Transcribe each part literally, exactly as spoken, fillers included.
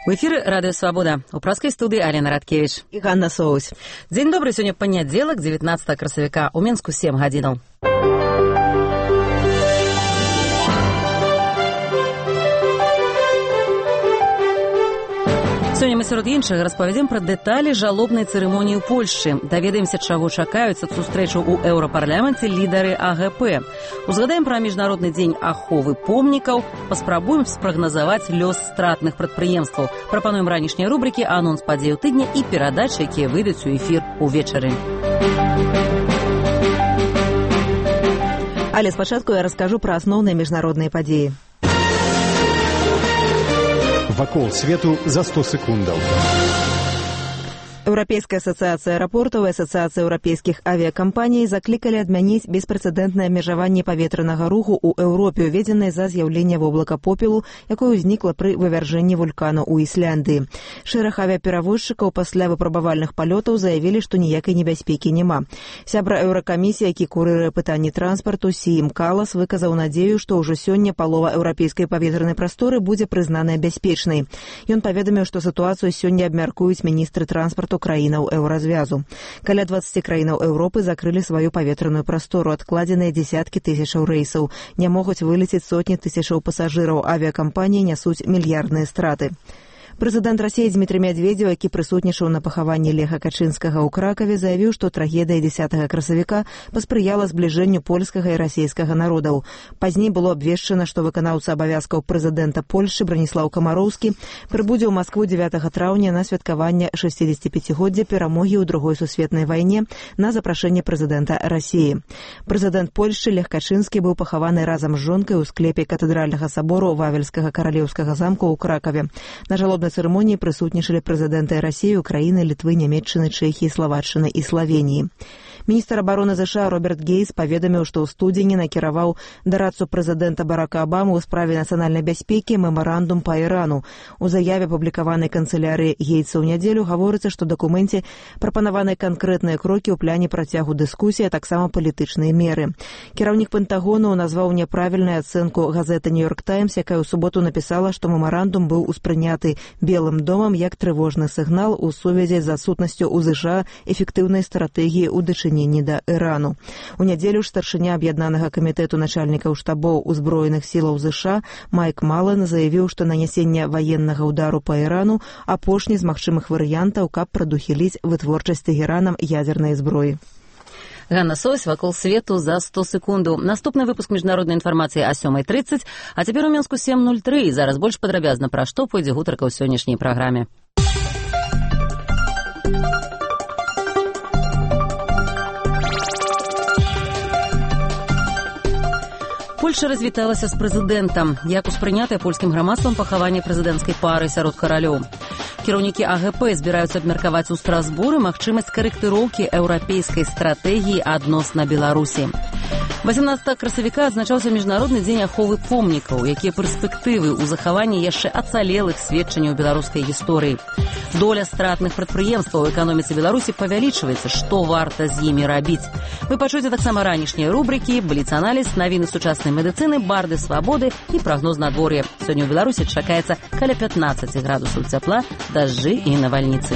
У эфіры радыё Свабода. У праскай студыі Алена Радкевіч і Ганна Соусь. Дзень добры, сёння панядзелак, дзевятнаццатага красавіка, у Менску сем гадзінаў. Сёння мы сярод іншага распавядзем пра дэталі жалобнай цырымоніі ў Польшчы. Даведаемся, чаго чакаюць ад сустрэчаў у еўрапарламенце лідары а гэ пэ. Узгадаем пра міжнародны дзень аховы помнікаў, паспрабуем спрагназаваць лёс стратных прадпрыемстваў. Прапануем ранішнія рубрыкі, анонс падзеяў тыдня і перадачы, якія выйдуць у эфір увечары. Але спачатку я раскажу пра асноўныя міжнародныя падзеі. Вакол свету за сто секундаў. Еўрапейская асацыяцыя аэрапортаў і асацыяцыя еўрапейскіх авіякампаній заклікалі адмяніць беспрэцэдэнтнае абмежаванне паветранага руху ў Еўропе, уведзенае за з'яўлення воблака попелу, якое ўзнікла пры вывяржэнні вулкана ў Ісляндыі. Шэраг авіаперавозчыкаў пасля выпрабавальных палётаў заявілі, што ніякай небяспекі няма. Сябра еўракамісіі, які курыруе пытанні транспарту, Сіім Калас, выказаў надзею, што ўжо сёння палова еўрапейскай паветранай прасторы будзе прызнаная бяспечнай. Ён паведаміў, што сітуацыю сёння абмяркуюць міністры транспарту краінаў еўразвязу. Каля дваццаці краінаў Еўропы закрылі сваю паветраную прастору, адкладзеныя дзесяткі тысячаў рэйсаў. Не могуць вылецець сотні тысячаў пасажыраў, авіякампаніі нясуць мільярдныя страты. Прэзідэнт Расіі Дзмітрый Мядведзеў, які прысутнічаў на пахаванні Леха Качынскага ў Кракаве, заявіў, што трагедыя дзесятага красавіка паспрыяла збліжэнню польскага і расійскага народаў. Пазней было абвешчана, што выканаўца абавязкаў прэзідэнта Польшчы Браніслаў Камароўскі прыбудзе ў Маскву дзевятага траўня на святкаванне шэсцідзесяціпяцігоддзя перамогі ў другой сусветнай вайне на запрашэнне прэзідэнта Расіі. Прэзідэнт Польшчы Лех Качынскі быў пахаваны разам з жонкай у склепе катэдральнага сабору Вавельскага каралеўскага замку ў Кракаве. На жалобнай На цырымоніі прысутнічалі прэзідэнты Расіі, Украіны, Літвы, Нямецчыны, Чэхіі, Славаччыны і Славеніі. Міністр абароны ЗША Роберт Гейс паведаміў, што ў студзені накіраваў дарадцу прэзідэнта Барака Абамы ў справе нацыянальнай бяспекі мемарандум па Ірану. У заяве, публікаванай канцылярыяй Гейса ў нядзелю, гаворыцца, што дакуменце прапанаваны канкрэтныя крокі ў пляне працягу дыскусіі, а таксама палітычныя меры. Кіраўнік Пентагону назваў няправільную ацэнку газеты «Нью-Йорк Таймс», якая ў суботу напісала, што мемарандум быў успрыняты Белым домам як трывожны сігнал у сувязі з адсутнасцю ў ЗША эфектыўнай стратэгіі ў дачыненні да Ірану. У нядзелю ж старшыня аб'яднанага камітэту начальнікаў штабоў узброеных сілаў ЗША Майк Мален заявіў, што нанясенне ваеннага ўдару па Ірану апошні з магчымых варыянтаў, каб прадухіліць вытворчасць Тэхеранам ядзернай зброі. Ганна Соусь, вакол свету за сто секундаў. Наступны выпуск міжнароднай інфармацыі а сёмай трыццаць, а цяпер у Менску сем нуль тры. Зараз больш падрабязна пра што пойдзе гутарка ў сённяшняй праграме. Польша развіталася з прэзідэнтам. Як успрынятае польскім грамадствам пахаванне прэзідэнцкай пары сярод каралёў. Кіраўнікі а гэ пэ збіраюцца абмеркаваць у Страсбуры магчымасць карэктыроўкі еўрапейскай стратэгіі адносна Беларусі. васемнаццатага красавіка адзначаўся міжнародны дзень аховы помнікаў, якія перспектывы ў захаванні яшчэ ацалелых сведчанняў беларускай гісторыі. Доля стратных прадпрыемстваў у эканоміцы Беларусі павялічваецца, што варта з імі рабіць. Вы пачуеце таксама ранішнія рубрыкі, бліц-аналіз, навіны сучаснай медыцыны, барды свабоды і прагноз надвор'я. Сёння ў Беларусі чакаецца каля пятнаццаць градусаў цяпла, дажджы і навальніцы.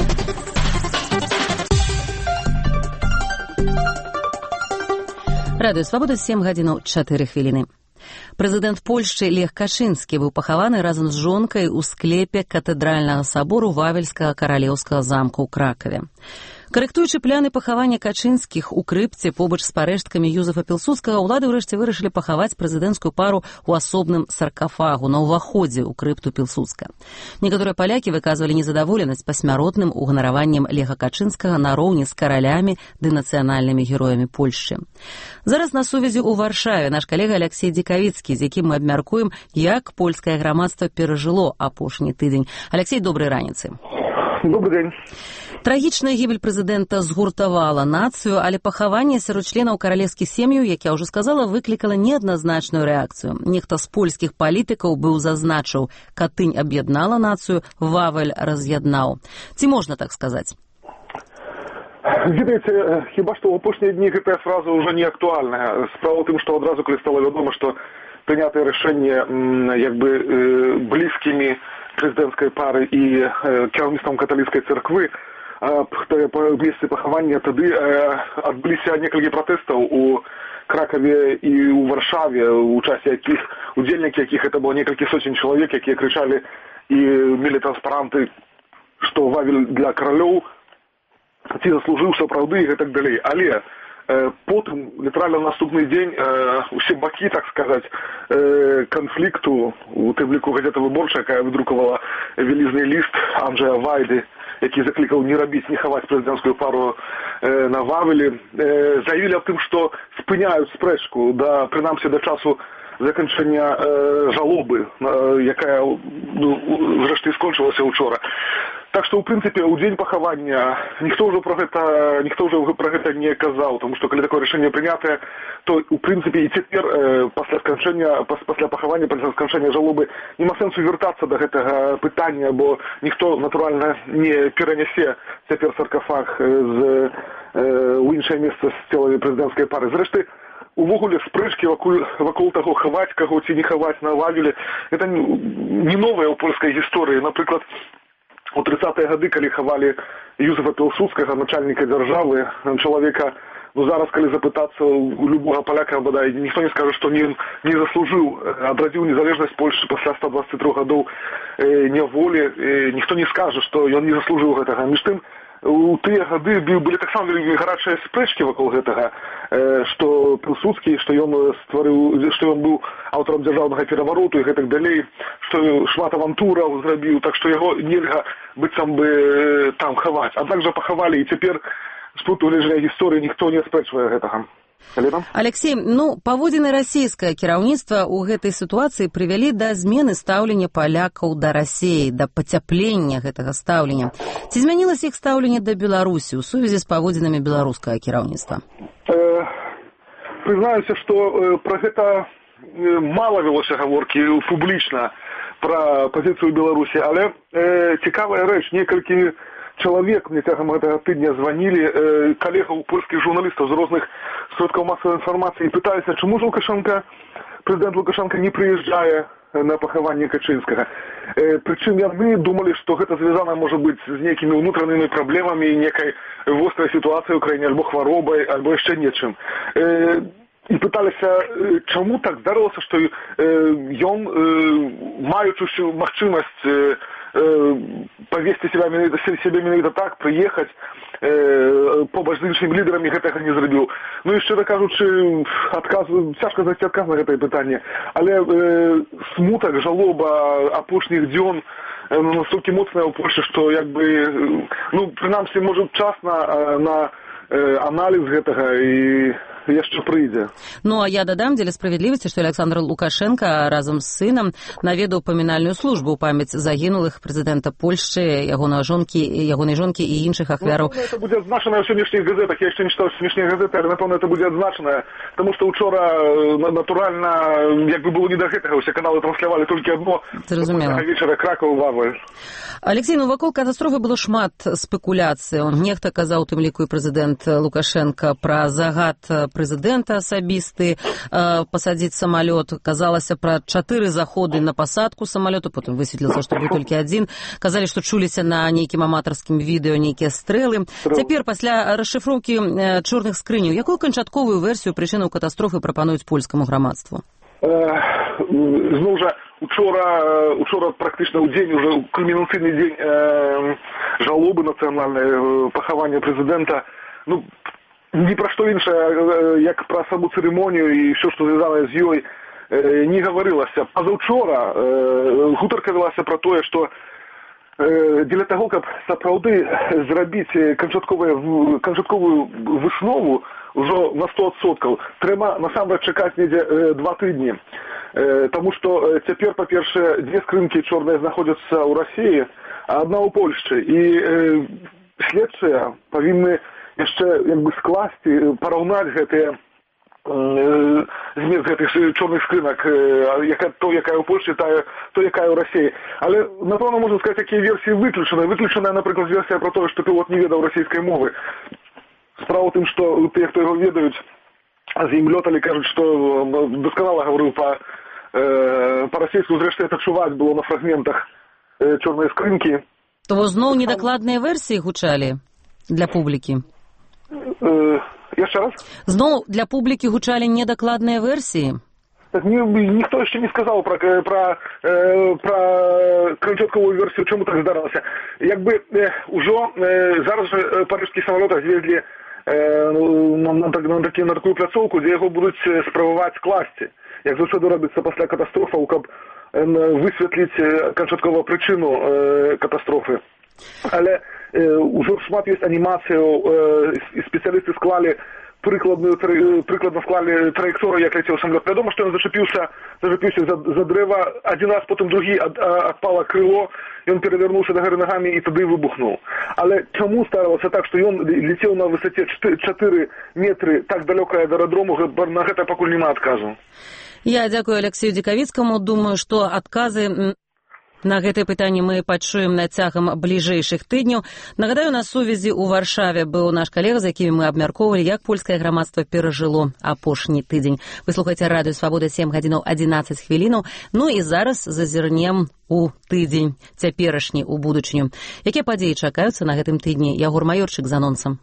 Радыё Свабода, сем гадзінаў чатыры хвіліны. Прэзідэнт Польшчы Лех Качынскі быў пахаваны разам з жонкай у склепе катэдральнага сабору Вавельскага каралеўскага замка ў Кракаве. Карэктуючы пляны пахавання Качынскіх у крыпце побач з парэшткамі Юзефа Пілсудскага, улады ўрэшце вырашылі пахаваць прэзідэнцкую пару ў асобным саркафагу на ўваходзе ў крыпту Пілсудска. Некаторыя палякі выказвалі незадаволенасць пасмяротным уганараваннем Леха Качынскага нароўні з каралямі ды нацыянальнымі героямі Польшчы. Зараз на сувязі ў Варшаве наш калега Алексей Дзікавіцкі, з якім мы абмяркуем, як польскае грамадства перажыло апошні тыдзень. Алексей, добрай раніцы. Добрый день. Трагічная гібель прэзідэнта згуртавала нацыю, але пахаванне сярод членаў каралевскіх сем'яў, як я ўжо сказала, выклікала неадназначную рэакцыю. Нехта з польскіх палітыкаў быў зазначыў: Катынь аб'яднала нацыю, Вавель раз'яднаў. Ці можна так сказаць? Ведаеце, хіба што ў апошнія дні гэтая фраза ўжо не актуальная. Справа ў тым, што адразу калі стала вядома, што прынятае рашэнне як бы блізкімі прэзідэнцкай пары і кіраўніцтвам каталіцкай царквы па месцы пахавання тады адбыліся некалькі пратэстаў у Кракаве і ў Варшаве, у часе якіх удзельнікі якіх это было некалькі сотень чалавек, якія крычалі і мелі транспаранты, што Вавель для каралёў ці заслужыў сапраўды і гэтак далей. Але э, потым, літаральна наступны дзень, э, усе бакі, так сказаць, э, канфлікту, у тым ліку газета «Выборчая», якая выдрукавала вялізны ліст Анджэя Вайды, які заклікаў не рабіць, не хаваць прэзідэнцкую пару э, на Вавелі, э, заявілі аб тым, што спыняюць спрэчку, да, прынамсі да часу заканчэння э, жалобы, э, якая, ну, зрэшты, скончылася учора. Так што, ў прынцыпе, у дзень пахавання ніхто ўжо пра гэта, ніхто ўжо пра гэта не казаў, тому што калі такое рашэнне прынятае, то, у прынцыпе, і цяпер э, пасля сканчэння, пасля пахавання, пасля сканчэння жалобы, нема сэнсу вяртацца да гэтага пытання, бо ніхто, натуральна, не перанясе цяпер саркафаг з э, ў іншае месца з целамі прэзідэнцкай пары. Зрэшты, увогуле спрэчкі вакол, вакол таго, хаваць каго ці не хаваць на Вавелі, гэта не новая ў польскай гісторыі. Напрыклад, у тридцатыя гады, калі хавалі Юзефа Пілсудскага, начальніка дзяржавы, чалавека, ну зараз, калі запытацца у любога паляка, бадай, ніхто не скажа, што не, не заслужыў, адрадзіў незалежнасць Польшчы пасля ста дваццаць трох гадоў э, няволі, э, ніхто не скажа, што ён не заслужыў гэтага. Між тым, у тыя гады былі таксама вельмі гарачыя спрэчкі вакол гэтага, э, што Пілсудскі, што ён стварыў, што ён быў аўтарам дзяржаўнага перавароту і гэтак далей, што шмат авантураў зрабіў, так што яго нельга быццам бы там хаваць. Аднак жа пахавалі, і цяпер з пункту гледжання гісторыі ніхто не аспрэчвае гэтага. Алексей, ну, паводзіны расійскае кіраўніцтва ў гэтай сітуацыі прывялі да змены стаўлення палякаў да Расіі, да пацяплення гэтага стаўлення. Ці змянілася іх стаўленне да Беларусі ў сувязі з паводзінамі беларускага кіраўніцтва? Э, прызнаюся, што э, пра гэта э, мала вялося гаворкі публічна пра пазіцыю Беларусі, але э, цікавая рэч, некалькі чалавек мне цягам гэтага тыдня званілі, э, калегаў польскіх журналістаў з розных сродкаў масавай інфармацыі і пыталіся, чаму ж Лукашенка, прэзідэнт Лукашенка не прыязджае на пахаванне Качынскага. Э, прычым яны думалі, што гэта звязана, можа быць, з нейкімі ўнутранымі праблемамі і некай вострай сітуацыяй ў краіне, альбо хваробай, альбо яшчэ нечым. Э, і пыталіся, чаму так здарылася, што э, ён, э, маючы магчымасць э, павесці сябе менавіта, сябе менавіта так, прыехаць э, побач з іншымі лідарамі, гэтага не зрабіў. Ну і шчыра кажучы, адказ, цяжка знайсці адказ на гэтае пытанне, але э, смутак, жалоба апошніх дзён э, настолькі моцная ў Польшчы, што як бы, э, ну, прынамсі, можа, час на, на э, аналіз гэтага і яшчэ прыйдзе. Ну, а я дадам дзеля справядлівасці, што Александр Лукашенко разам з сынам наведаў памінальную службу ў памяць загінулых прэзідэнта Польшчы, ягонага жонкі, ягонай жонкі і іншых ахвяраў. Ну, это будзе адзначана ў сённяшніх газетах. Я яшчэ не чытаў сённяшнія газеты, але, напэўна, это будзе адзначана, таму што ўчора, натуральна, як бы было не да гэтага, усе каналы транслявалі толькі адно. Зразумела. Вечара Кракаў, Вавель. Алексей, ну, вакол катастрофы было шмат спекуляцый. Он нехта казаў, у тым ліку і прэзідэнт Лукашенко, пра загад прэзідэнта асабісты, э, пасадзіць самалёт. Казалася пра чатыры заходы на пасадку самалёту, потым высветлілася, што быў толькі адзін. Казалі, што чуліся на нейкім аматарскім відэо нейкія стрэлы. Цяпер, пасля расшыфроўкі э, чорных скрыняў, якую канчатковую версію прычынаў катастрофы прапануюць польскаму грамадству? Зноў жа, учора, учора практычна ў дзень, уже кульмінацыйны дзень э, жалобы нацыянальнай, пахавання прэзідэнта, ну, ні пра што іншае, як пра саму цырымонію і ўсё, што звязанае з ёй, не гаварылася. Пазаўчора гутарка велася пра тое, што дзеля таго, каб сапраўды зрабіць канчатковую выснову ўжо на сто адсоткаў, трэба насамрэч чакаць недзе два тыдні. Таму што цяпер, па-першае, дзве скрынкі чорныя знаходзяцца ў Расіі, а адна ў Польшчы. І следчыя павінны яшчэ як бы скласці, параўнаць гэтыя э, змест гэтых чорных скрынак, э, яка, то, якая ў Польшчы, та, то, якая ў Расіі. Але, напэўна, можна сказаць, якія версіі выключаны. Выключаная, напрыклад, версія пра тое, што пілот не ведаў расійскай мовы. Справа ў тым, што тыя, хто яго ведаюць, з ім лёталі, кажуць, што дасканала гаварыў па, э, па-расійску, зрэшты, это чуваць было на фрагментах чорныя скрынкі. То зноў недакладныя версіі гучалі для публікі? Э, яшчэ раз? Зноў для публікі гучалі недакладныя версіі? Так ні, ніхто яшчэ не сказаў пра, пра, э, пра крыльчатковую версію, чаму так здарылася. Як бы э, ужо э, зараз жа парыжскі самалёт звезлі э, на, на, на, на, на такую пляцоўку, дзе яго будуць спрабаваць класці. Як заўсёды робіцца пасля катастрофаў, каб э, высветліць канчаткова прычыну э, катастрофы. Але э, ужо шмат ёсць анімацыяў, э, спецыялісты склалі прыкладную, прыкладна склалі траекторыю, як ляцеў самолет. Вядома, што ён зачапіўся, зачапіўся за, за дрэва, адзін раз, потым другі ад, адпала крыло, ён перавярнуўся да гары нагамі і тады выбухнуў. Але чаму сталася так, што ён лецеў на высоце чатыры метры так далёка ад аэрадрому, на гэта пакуль няма адказу. Я дзякую Алексею Дзекавіцкаму. Думаю, што адказы на гэтае пытанне мы пачуем на цягам бліжэйшых тыдняў. Нагадаю, на сувязі ў Варшаве быў наш калега, з якімі мы абмяркоўвалі, як польскае грамадства перажыло апошні тыдзень. Вы слухаеце радыё Свабода, сем гадзінаў адзінаццаць хвілінаў. Ну і зараз зазірнем у тыдзень цяперашні, у будучыню. Якія падзеі чакаюцца на гэтым тыдні? Ягор Маёрчык з анонсам.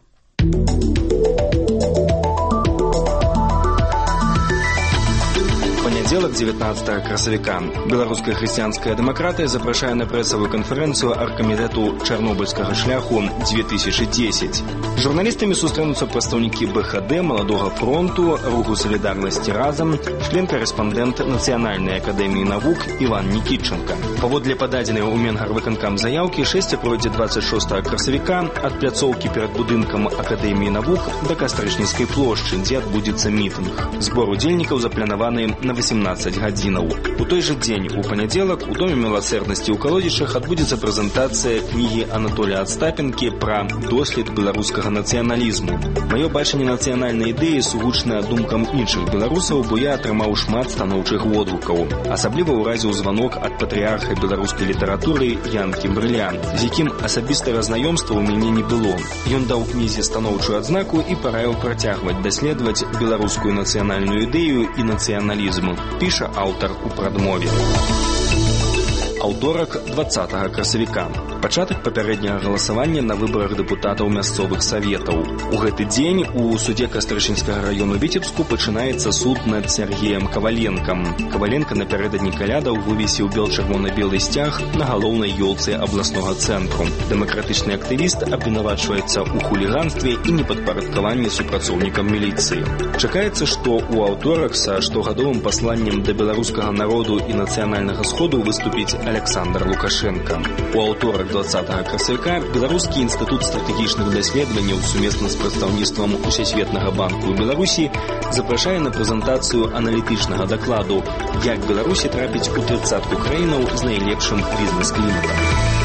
Понедельник, девятнадцатого красавіка. Беларуская хрысціянская дэмакратыя запрашае на прэсавую канферэнцыю аргкамітэту чарнобыльскага шляху две тысячи десять. Журналістамі сустрэнуцца прадстаўнікі бэ ха дэ, Маладога фронту, Руху салідарнасці разам, член-карэспандэнт Нацыянальнай акадэміі навук Іван Нікітченка. Паводле пададзенай у Менгарвыканкам заяўкі, шэсце пройдзе двадцать шостого красавіка ад пляцоўкі перад будынкам Акадэміі навук да Кастрычніцкай плошчы, дзе адбудзецца мітынг. Збор удзельнікаў запланаваны на восемнадцать гадзінаў. У той жа дзень, у панядзелак, у Доме міласэрнасці ў Калодзічах адбудзецца прэзентацыя кнігі Анатолія Астапенкі пра дослед беларускага нацыяналізму. Маё бачанне нацыянальнай ідэі сугучна думкам іншых беларусаў, бо я атрымаў шмат станоўчых водгукаў. Асабліва ўразіў званок ад патрыарха беларускай літаратуры Янкі Брылян, з якім асабістага знаёмства ў мяне не было. Ён даў кнізе станоўчую адзнаку і параіў працягваць даследаваць беларускую нацыянальную ідэю і нацыяналізм, піша аўтар у прадмове. Аўторак, двадцатого красавіка. Пачатак папярэдняга галасавання на выбарах дэпутатаў мясцовых саветаў. У гэты дзень у судзе Кастрычніцкага раёну Віцебску пачынаецца суд над Сергеем Каваленкам. Каваленка напярэдадні калядаў вывесіў бел-чырвона-белы сцяг на галоўнай ёлцы абласнога цэнтру. Дэмакратычны актывіст абвінавачваецца ў хуліганстве і непадпарадкаванні супрацоўнікам міліцыі. Чакаецца, што ў аўторак са штогадовым пасланнем да беларускага народу і нацыянальнага сходу выступіць Александр Лукашенко. У аўторак двадцатого красавіка Беларускі інстытут стратэгічных даследаванняў сумесна з прадстаўніцтвам Усесветнага банку ў Беларусі запрашае на прэзентацыю аналітычнага дакладу «Як Беларусі трапіць у трыццатку краінаў з найлепшым бізнес-кліматам».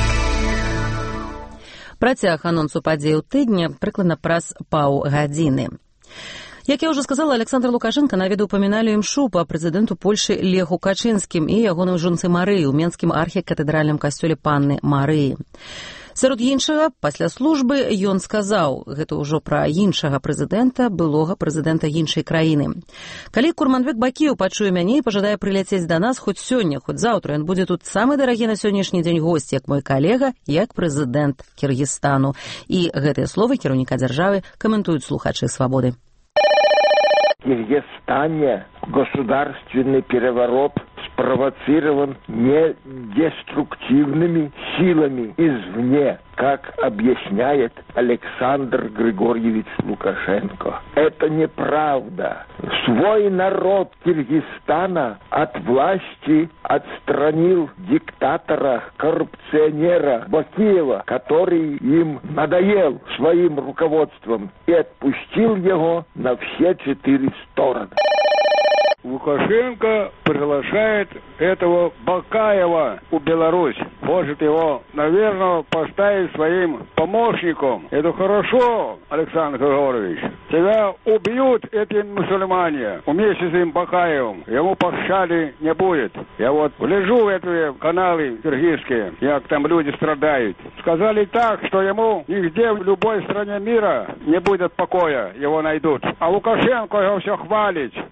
Працяг анонсу падзеяў тыдня прыкладна праз паўгадзіны. Як я ўжо сказала, Александр Лукашенко наведаў памінальную імшу па прэзідэнту Польшы Леху Качынскім і ягоным жонцы Марыі ў менскім архікатэдральным касцёле Панны Марыі. Сярод іншага, пасля службы ён сказаў, гэта ўжо пра іншага прэзідэнта, былога прэзідэнта іншай краіны. Калі Курманбек Бакіеў пачуе мяне і пажадае прыляцець да нас хоць сёння, хоць заўтра, ён будзе тут самы дарагі на сённяшні дзень госць, як мой калега, як прэзідэнт Кіргізстану. І гэтыя словы кіраўніка дзяржавы каментуюць слухачы «Свабоды». В Киргизстане государственный переворот спровоцирован не деструктивными силами извне, как объясняет Александр Григорьевич Лукашенко. Это неправда. Свой народ Киргизстана от власти отстранил диктатора, коррупционера Бакиева, который им надоел своим руководством, и отпустил его на все четыре стороны. Лукашенко приглашает этого Бакаева в Беларусь. Может его, наверное, поставить своим помощником. Это хорошо, Александр Григорьевич. Тебя убьют эти мусульмане вместе с этим Бакаевым. Ему пощады не будет. Я вот гляжу в эти каналы киргизские, как там люди страдают. Сказали так, что ему нигде в любой стране мира не будет покоя, его найдут. А Лукашенко его все хвалит.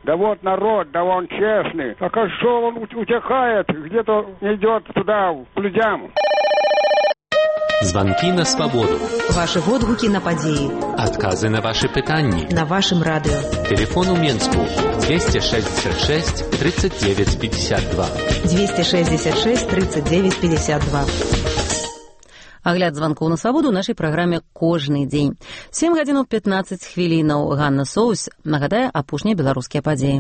да вот народ, да он честный. Так а что он утекает, где-то идет туда, к людям. Звонки на свободу. Ваши водгуки на подеи. Отказы на ваши пытанни. На вашем радио. Телефон у Менску двести шестьдесят шесть тридцать девять пятьдесят два. двести шестьдесят шесть тридцать девять пятьдесят два. Агляд званкоў на свабоду ў нашай праграме кожны дзень. сем гадзінаў пятнаццаць хвілінаў. Ганна Соус нагадае апошнія беларускія падзеі.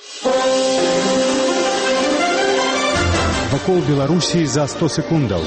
Вакол Беларусі за сто секундаў.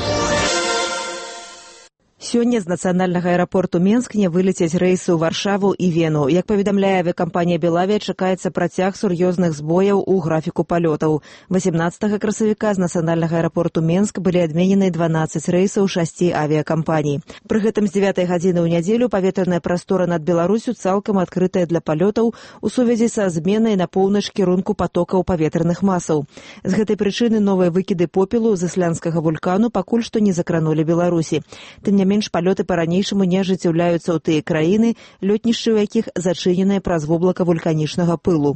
Сёння з нацыянальнага аэрапорту Менск не вылецяць рэйсы ў Варшаву і Вену. Як паведамляе авіякампанія «Белавия», чакаецца працяг сур'ёзных збояў у графіку палётаў. восемнадцатага красавіка з нацыянальнага аэрапорту Менск былі адменены дванаццаць рэйсаў шасці авіякампаній. Пры гэтым з дзевятай гадзіны ў нядзелю паветраная прастора над Беларусю цалкам адкрытая для палётаў у сувязі са зменай на поўнач кірунку патокаў паветраных масаў. З гэтай прычыны новыя выкіды попелу з ісландскага вулкану пакуль што не закранулі Беларусі. Тым не менш, палёты па-ранейшаму не ажыццяўляюцца ў тыя краіны, лётнішчы ў якіх зачыненыя праз воблака вулканічнага пылу.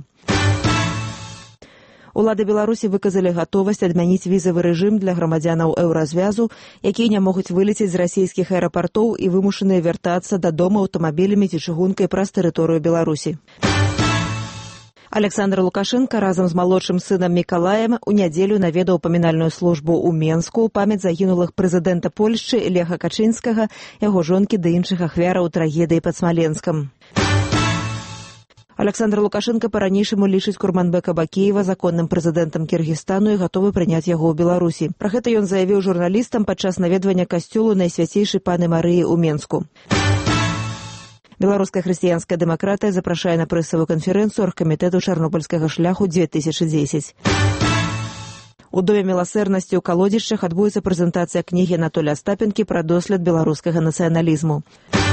Улады Беларусі выказалі гатовасць адмяніць візавы рэжым для грамадзянаў еўразвязу, якія не могуць вылецець з расійскіх аэрапартоў і вымушаныя вяртацца дадому аўтамабілямі ці чыгункай праз тэрыторыю Беларусі. Александр Лукашенко разам з малодшым сынам Мікалаем у нядзелю наведаў памінальную службу ў Менску ў памяць загінулых прэзідэнта Польшчы Леха Качынскага, яго жонкі ды іншых ахвяраў трагедыі пад Смаленскам. Александр Лукашенко па-ранейшаму лічыць Курманбека Бакеева законным прэзідэнтам Кіргізстану і гатовы прыняць яго ў Беларусі. Пра гэта ён заявіў журналістам падчас наведвання касцёлу Найсвяцейшай Паны Марыі ў Менску. Беларуская хрысціянская дэмакратыя запрашае на прэсавую канферэнцыю аргкамітэту чарнобыльскага шляху две тысячи десять. У Доме міласэрнасці ў Калодзішчах адбудзецца прэзентацыя кнігі Анатолія Астапенкі пра дослед беларускага нацыяналізму.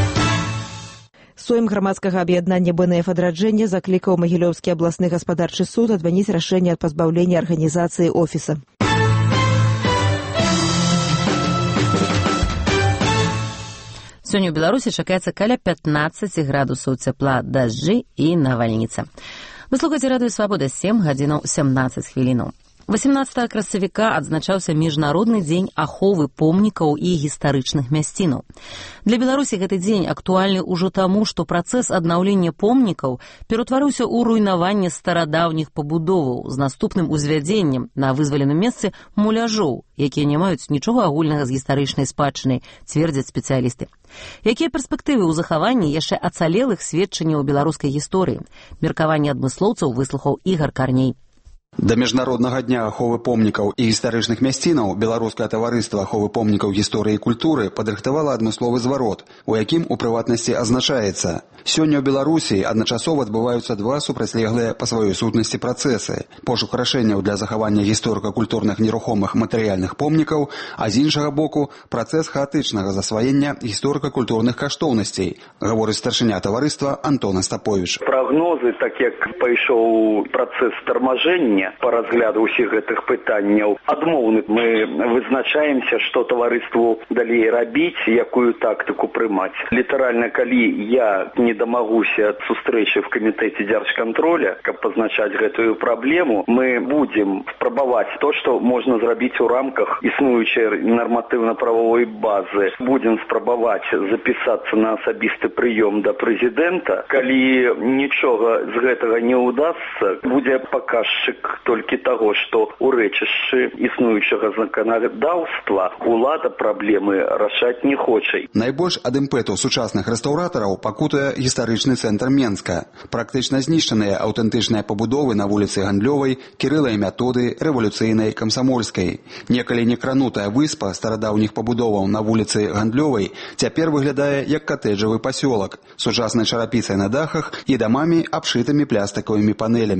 Сойм грамадскага аб'яднання бэ эн эф «Адраджэнне» заклікаў Магілёўскі абласны гаспадарчы суд адмяніць рашэнне ад пазбаўлення арганізацыі офіса. Сёння ў Беларусі чакаецца каля пятнаццаць градусаў цяпла, дажджы і навальніца. Вы слухаеце радыё «Свабода», сем гадзінаў сямнаццаць хвілінаў. восемнадцатага красавіка адзначаўся міжнародны дзень аховы помнікаў і гістарычных мясцінаў. Для Беларусі гэты дзень актуальны ўжо таму, што працэс аднаўлення помнікаў ператварыўся ў руйнаванне старадаўніх пабудоваў з наступным узвядзеннем на вызваленым месцы муляжоў, якія не маюць нічога агульнага з гістарычнай спадчынай, цвердзяць спецыялісты. Якія перспектывы ў захаванні яшчэ ацалелых сведчанняў беларускай гісторыі? Меркаванне адмыслоўцаў выслухаў Ігар Карней. Да міжнароднага дня аховы помнікаў і гістарычных мясцінаў Беларускае таварыства аховы помнікаў гісторыі і культуры падрыхтавала адмысловы зварот, у якім у прыватнасці азначаецца: сёння ў Беларусі адначасова адбываюцца два супрацьлеглыя па сваёй сутнасці працэсы: пошук рашэнняў для захавання гісторыка-культурных нерухомых матэрыяльных помнікаў, а з іншага боку працэс хаатычнага засваення гісторыка-культурных каштоўнасцей, гаворыць старшыня таварыства Антон Астаповіч. Прагнозы, так як пайшоў працэс тармажэння по разгляду ўсіх гэтых пытанняў, адмоўны. Мы вызначаемся, што таварыству далей рабіць, якую тактыку прымаць. Літаральна, калі я не дамагуся ад сустрэчы в камітэце дзяржкантроля, каб пазначаць гэтую праблему, мы будзем спрабаваць то, што можна зрабіць у рамках існуючай нарматыўна-правовой базы. Будзем спрабаваць запісацца на асабісты прыём да прэзідэнта. Калі нічога з гэтага не ўдасца, будзе паказчык толькі таго, што ў рэчышчы існуючага заканадаўства улада праблемы рашаць не хоча. Найбольш ад імпэту сучасных рэстаўратараў пакутуе гістарычны цэнтр Менска. Практычна знішчаныя аўтэнтычныя пабудовы на вуліцы Гандлёвай, Кірыла і Мятобы, Рэвалюцыйнай, Камсамольскай. Некалі некранутая выспа старадаўніх пабудоваў на вуліцы Гандлёвай цяпер выглядае як катэджавы пасёлак, сучаснай чарапіцай на дахах і дамамі, абшытымі пластыкавымі панелямі.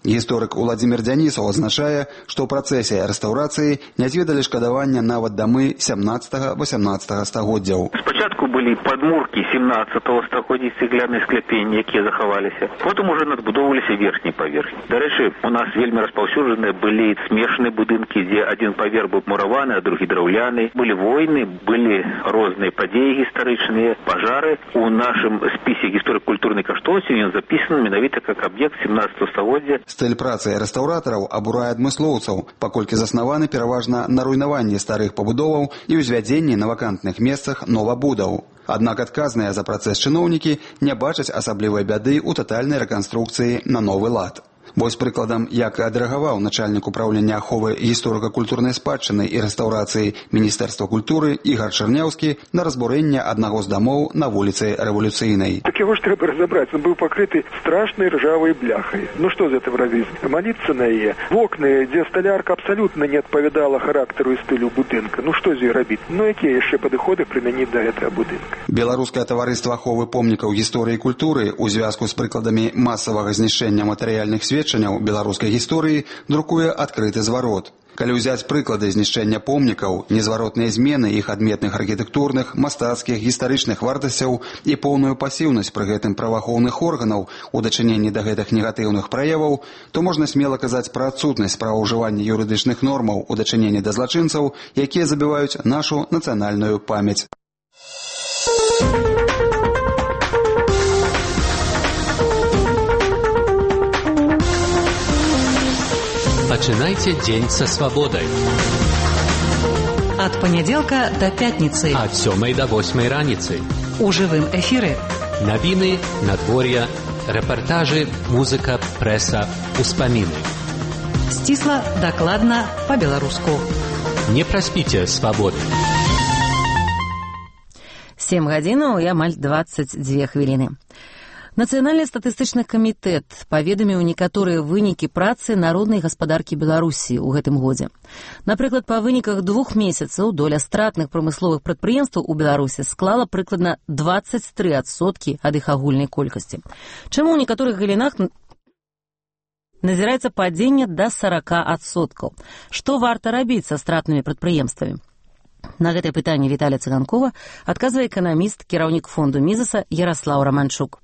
Гісторык Уладзімір Дзянісаў адзначае, што ў працэсе рэстаўрацыі не зведалі шкадавання нават дамы сямнаццатага-васямнаццатага стагоддзяў. Спачатку былі падмуркі сямнаццатага стагоддзя цэгляныя скляпенні, якія захаваліся. Потым уже надбудоўваліся верхні паверхні. Дарэчы, у нас вельмі распаўсюджаныя былі смешаныя будынкі, дзе адзін паверх быў мураваны, а другі драўляны. Былі войны, былі розныя падзеі гістарычныя, пажары. У нашым спісе гісторык-культурнай каштоўнасці ён запісаны менавіта як аб'ект сямнаццатага стагоддзя. Стыль працы рэстаўратараў абурае адмыслоўцаў, паколькі заснаваны пераважна на руйнаванні старых пабудоваў і ўзвядзенні на вакантных месцах новабудаў. Аднак адказныя за працэс чыноўнікі не бачаць асаблівай бяды ў татальнай рэканструкцыі на новы лад. Вось прыкладам, як адрэагаваў начальнік управлення аховы гісторыка-культурнай спадчыны і рэстаўрацыі Міністэрства культуры Ігар Чарняўскі на разбурэнне аднаго з дамоў на вуліцы Рэвалюцыйнай. Так его ж трэба разобрать. Он был покрытый страшной ржавой бляхой. Ну что за это выразить? Молиться на е. В окна, где столярка абсолютно не отповедала характеру и стилю будинка. Ну что здесь робить? Ну какие еще подходы применить до этого будинка? Беларускае таварыства аховы помнікаў гісторыі і культуры у звязку з прыкладамі масавага знішчэння матэрыяльных сведчанняў беларускай гісторыі друкуе адкрыты зварот. Калі ўзяць прыклады знішчэння помнікаў, незваротныя змены іх адметных архітэктурных, мастацкіх, гістарычных вартасцяў і поўную пасіўнасць пры гэтым праваахоўных органаў у дачыненні да гэтых негатыўных праяваў, то можна смела казаць пра адсутнасць праваўжывання юрыдычных нормаў у дачыненні да злачынцаў, якія забіваюць нашу нацыянальную памяць. Пачынайце дзень са свабодай. Ад панядзелка да пятніцы. Ад сёмай да восьмай раніцы. У жывым эфіры. Навіны, надвор'я, рэпартажы, музыка, прэса, успаміны. Сцісла, дакладна, па-беларуску. Не праспіце свабоды. сем гадзінаў і амаль дваццаць дзве хвіліны. Нацыянальны статыстычны камітэт паведаміў некаторыя вынікі працы народнай гаспадаркі Беларусі ў гэтым годзе. Напрыклад, па выніках двух месяцаў доля стратных прамысловых прадпрыемстваў у Беларусі склала прыкладна дваццаць тры адсоткі ад іх агульнай колькасці. Чаму ў некаторых галінах назіраецца падзенне да сорок адсоткаў? Што варта рабіць са стратнымі прадпрыемствамі? На гэтае пытанне Віталія Цыганкова адказвае эканаміст, кіраўнік фонду Мізаса Яраслаў Раманчук.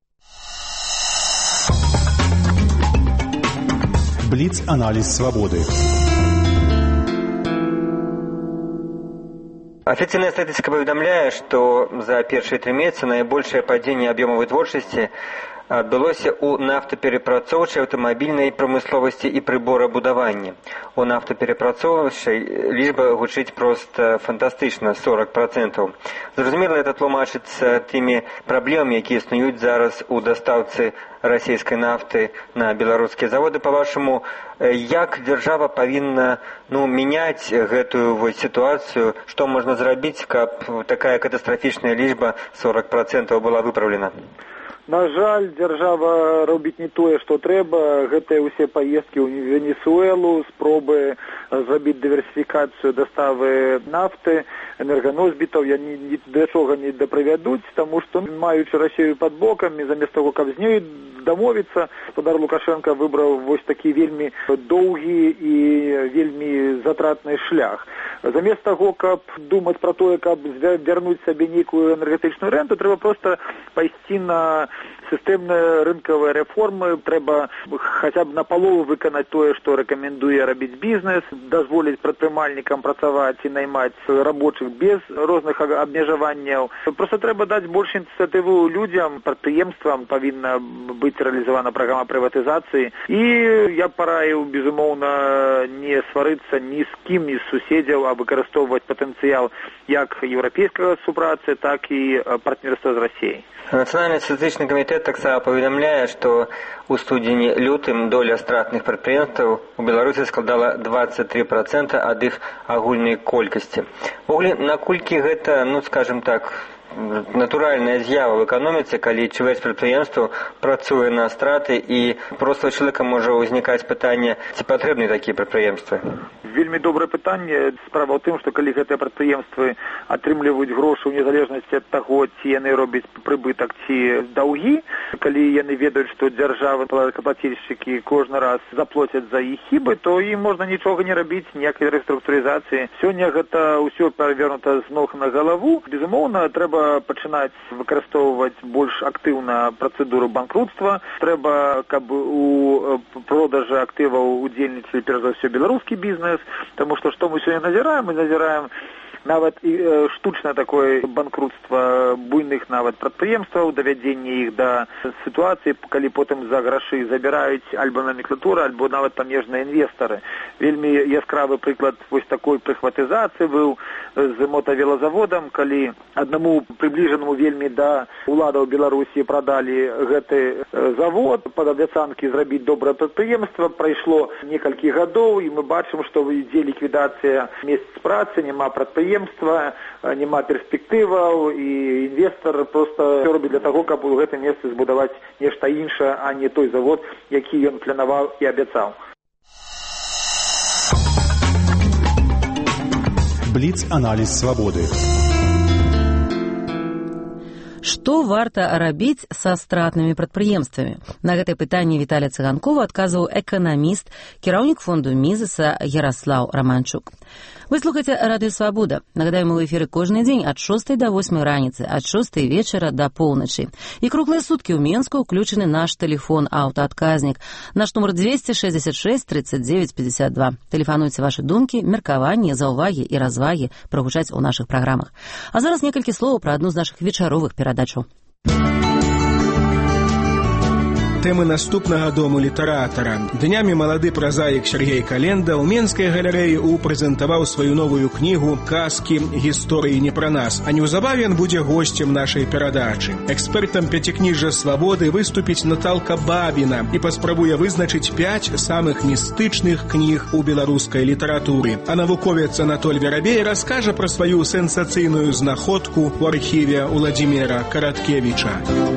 Блиц-анализ свободы. Официальная статистика поведомляет, что за первые три месяца наибольшее падение объема вытворчасці адбылося у нафтаперапрацоўчай, аўтамабільнай прамысловасці і прыборабудаванні. У нафтаперапрацоўчай лічба гучыць проста фантастычна, сорок процентов. Зразумела, это тлумачыцца тымі праблемамі, якія існуюць зараз у дастаўцы расійскай нафты на беларускія заводы. Па-вашаму, як дзяржава павінна ну, мяняць гэтую вот сітуацыю, што можна зрабіць, каб такая катастрафічная лічба сорок процентов была выпраўлена? На жаль, дзяржава робіць не тое, што трэба. Гэтыя ўсе паездкі ў Венесуэлу, спробы зрабіць дыверсіфікацыю даставы нафты, энерганосьбітаў, я ні, ні да чога не дапрывядуць, таму што, маючы Расію пад бокам, замест таго, каб з ёй дамовіцца, гаспадар Лукашенко выбраў вось такі вельмі доўгі і вельмі затратны шлях. Замест таго, каб думаць пра тое, каб вярнуць сабе нейкую энергетычную рэнту, трэба проста пайсці на сістэмныя рынкавыя рэформы, трэба хаця б на палову выканаць тое, што рэкамендуе рабіць бізнес, дазволіць прадпрымальнікам працаваць і наймаць рабочых без розных абмежаванняў. Проста трэба даць больш ініцыятыву людзям, прадпрыемствам, павінна быць рэалізавана праграма прыватызацыі. І я параіў, безумоўна, не сварыцца ні з кім, ні з суседзяў, а выкарыстоўваць патэнцыял як еўрапейскага супрацы, так і партнерства з Расіяй. Нацыянальны статыстычны камітэт таксама паведамляе, што у студзені-лютым доля стратных прадпрыемстваў у Беларусі складала двадцать три процента ад іх агульнай колькасці. Вогуле, наколькі гэта, ну скажем так, натуральная з'ява в эканоміцы, калі чвэрць прадпрыемстваў працуе на страты, і проста ў чалавека можа ўзнікаць пытанне, ці патрэбны такія прадпрыемствы? Вельмі добрае пытанне. Справа ў тым, што калі гэтыя прадпрыемствы атрымліваюць грошы ў незалежнасці ад таго, ці яны робяць прыбытак, ці даўгі, калі яны ведаюць, што дзяржава, налогоплательшчыкі кожны раз заплацяць за іх хібы, то ім можна нічога не рабіць, ніякай рэструктурызацыі. Сёння гэта ўсё перавернута з ног на галаву. Безумоўна, трэба пачынаць выкарыстоўваць больш актыўна працэдуру банкрутства. Трэба, каб у продажы актываў удзельнічалі перш за ўсё беларускі бізнес, таму што што мы сёння назіраем? Мы назіраем нават і э, штучнае такое банкрутства буйных нават прадпрыемстваў, давядзенне іх да сітуацыі, калі потым за грашы забіраюць альбо номенклатура, альбо нават памежныя інвестары. Вельмі яскравы прыклад вось такой прыхватызацыі быў з мотавелазаводам, калі аднаму прыбліжанаму вельмі да уладаў Беларусі прадалі гэты завод пад абяцанкі зрабіць добрае прадпрыемства. Прайшло некалькі гадоў, і мы бачым, што ідзе ліквідацыя месц працы, няма прадпрыемства, няма перспектываў, і інвестор проста робіць для таго, каб у гэтым месцы збудаваць нешта іншае, а не той завод, які ён планаваў і абяцаў. Бліц-аналіз свабоды. Што варта рабіць са стратнымі прадпрыемствамі? На гэтае пытанне Віталія Цыганкова адказваў эканаміст, кіраўнік фонду Мізеса Яраслаў Раманчук. Вы слухаеце радыё «Свабода». Нагадаем, мы ў эфіры кожны дзень ад шостай да восьмай раніцы, ад шостай вечара да поўначы. І круглыя суткі ў Менску ўключаны наш тэлефон аўтаадказнік. Наш нумар двести шестьдесят шесть тридцать девять пятьдесят два. Тэлефануйце вашы думкі, меркаванні, заўвагі і развагі прагучаць у нашых праграмах. А зараз некалькі слоў пра адну з нашых вечаровых перадачаў. Тэмы наступнага дому літаратара. Днямі малады празаік Сергей Календа ў Менскай галерэі упрэзентаваў сваю новую кнігу «Казкі. Гісторыі не пра нас». А неўзабаве ён будзе госцем нашай перадачы. Экспертам пяцікніжжа «Свабоды» выступіць Наталка Бабіна і паспрабуе вызначыць пяць самых містычных кніг у беларускай літаратуры. А навуковец Анатоль Верабей раскажа пра сваю сенсацыйную знаходку ў архіве Уладзіміра Караткевіча.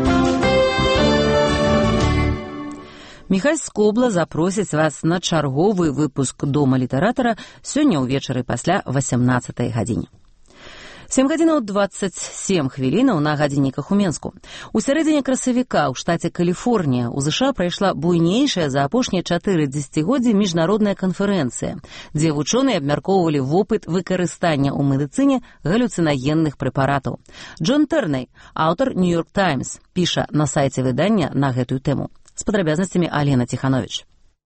Міхась Скобла запросіць вас на чарговы выпуск дома літаратара сёння ўвечары пасля васямнаццатай гадзіне. сем гадзінаў двадцать семь хвілінаў на гадзінніках у Менску. У сярэдзіне красавіка ў штаце Каліфорнія ў ЗША прайшла буйнейшая за апошнія чатыры дзесяцігоддзі міжнародная канферэнцыя, дзе вучоныя абмяркоўвалі вопыт выкарыстання ў медыцыне галюцынагенных прэпаратаў. Джон Тэрней, аўтар «Нью-Йорк Таймс», піша на сайце выдання на гэтую тэму. З падрабязнасцямі Алена Ціханович.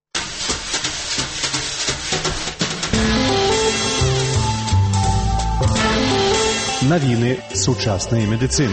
Навіны сучаснай медыцыны.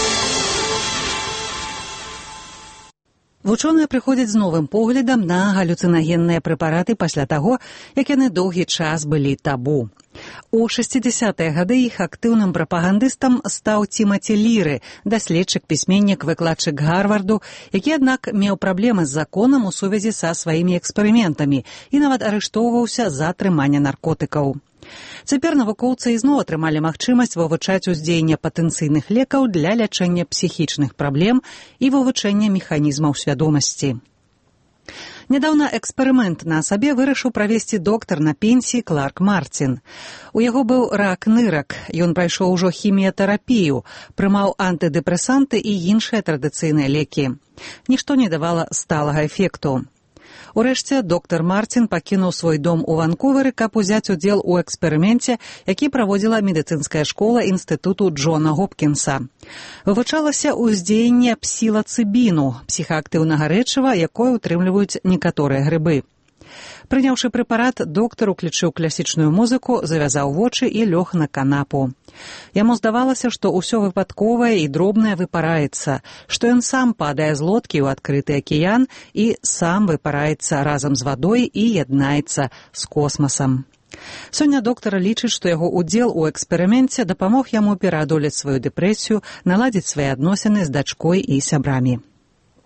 Вучоныя прыходзяць з новым поглядам на галюцынагенныя прэпараты пасля таго, як яны доўгі час былі табу. У шэсцідзесятыя гады іх актыўным прапагандыстам стаў Тимати Ліры, даследчык, пісьменнік, выкладчык Гарварду, які, аднак, меў праблемы з законам у сувязі са сваімі эксперыментамі і нават арыштоўваўся за трыманне наркотыкаў. Цяпер навукоўцы ізноў атрымалі магчымасць вывучаць уздзеянне патэнцыйных лекаў для лячэння псіхічных праблем і вывучэння механізмаў свядомасці. Нядаўна эксперымент на сабе вырашыў правесці доктар на пенсіі Кларк Мартин. У яго быў рак нырак, ён прайшоў ужо хіміятэрапію, прымаў антыдэпрэсанты і іншыя традыцыйныя лекі. Нішто не давала сталага эфекту. Урэшце, доктар Мартин пакінуў свой дом у Ванкуверы, каб узяць удзел у эксперыменце, які праводзіла медыцынская школа інстытуту Джона Гопкінса. Вывучалася ўздзеянне псілацыбіну, псіхаактыўнага рэчыва, якое ўтрымліваюць некаторыя грыбы. Прыняўшы прэпарат, доктар уключыў класічную музыку, завязаў вочы і лёг на канапу. Яму здавалася, што ўсё выпадковае і дробнае выпараецца, што ён сам падае з лодкі ў адкрыты акіян і сам выпараецца разам з вадой і яднаецца з космасам. Сёння доктар лічыць, што яго ўдзел у эксперыменце дапамог яму пераадолець сваю дэпрэсію, наладзіць свае адносіны з дачкой і сябрамі.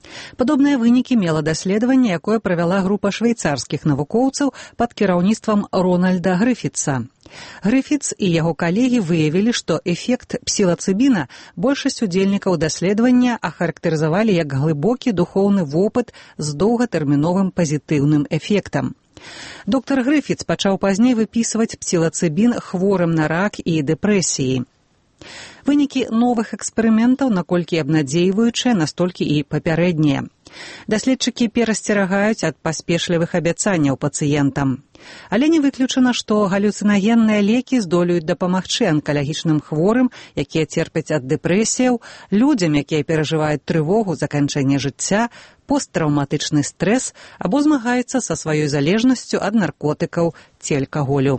Падобныя вынікі мела даследаванне, якое правяла група швейцарскіх навукоўцаў пад кіраўніцтвам Рональда Грыфітса. Грыфітс і яго калегі выявілі, што эфект псілацыбіна большасць удзельнікаў даследавання ахарактарызавалі як глыбокі духоўны вопыт з доўгатэрміновым пазітыўным эфектам. Доктар Грыфітс пачаў пазней выпісваць псілацыбін хворым на рак і дэпрэсіі. Вынікі новых эксперыментаў наколькі абнадзейваючыя, настолькі і папярэднія. Даследчыкі перасцерагаюць ад паспешлівых абяцанняў пацыентам. Але не выключана, што галюцынагенныя лекі здолеюць дапамагчы анкалагічным хворым, якія церпяць ад дэпрэсіяў, людзям, якія перажываюць трывогу, заканчэнне жыцця, посттраўматычны стрэс або змагаюцца са сваёй залежнасцю ад наркотыкаў ці алкаголю.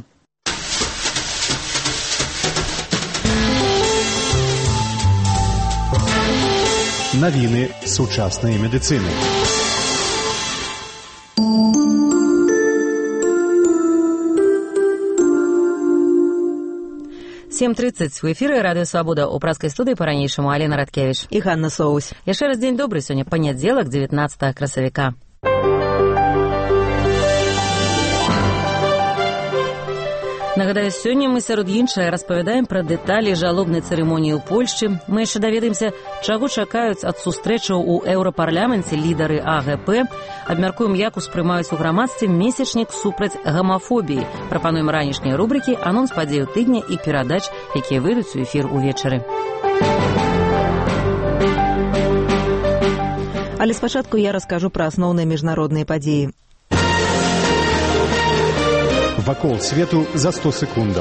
Навіны сучаснай медыцыны. сем тридцать у эфіры радыё Свабода, у праскай студыі па-ранейшаму Алена Радкевіч і Ганна Соусь. Яшчэ раз дзень добры, сёння панядзелак, дзевятнаццатага красавіка. Нагадаю, сёння мы сярод іншага распавядаем пра дэталі жалобнай цырымоніі ў Польшчы. Мы яшчэ даведаемся, чаго чакаюць ад сустрэчаў у еўрапарламенце лідары А Гэ Пэ. Абмяркуем, як успрымаюць у грамадстве месячнік супраць гамафобіі. Прапануем ранішнія рубрыкі, анонс падзеяў тыдня і перадач, якія выйдуць у эфір увечары. Але спачатку я раскажу пра асноўныя міжнародныя падзеі. Вакол свету за сто секундаў.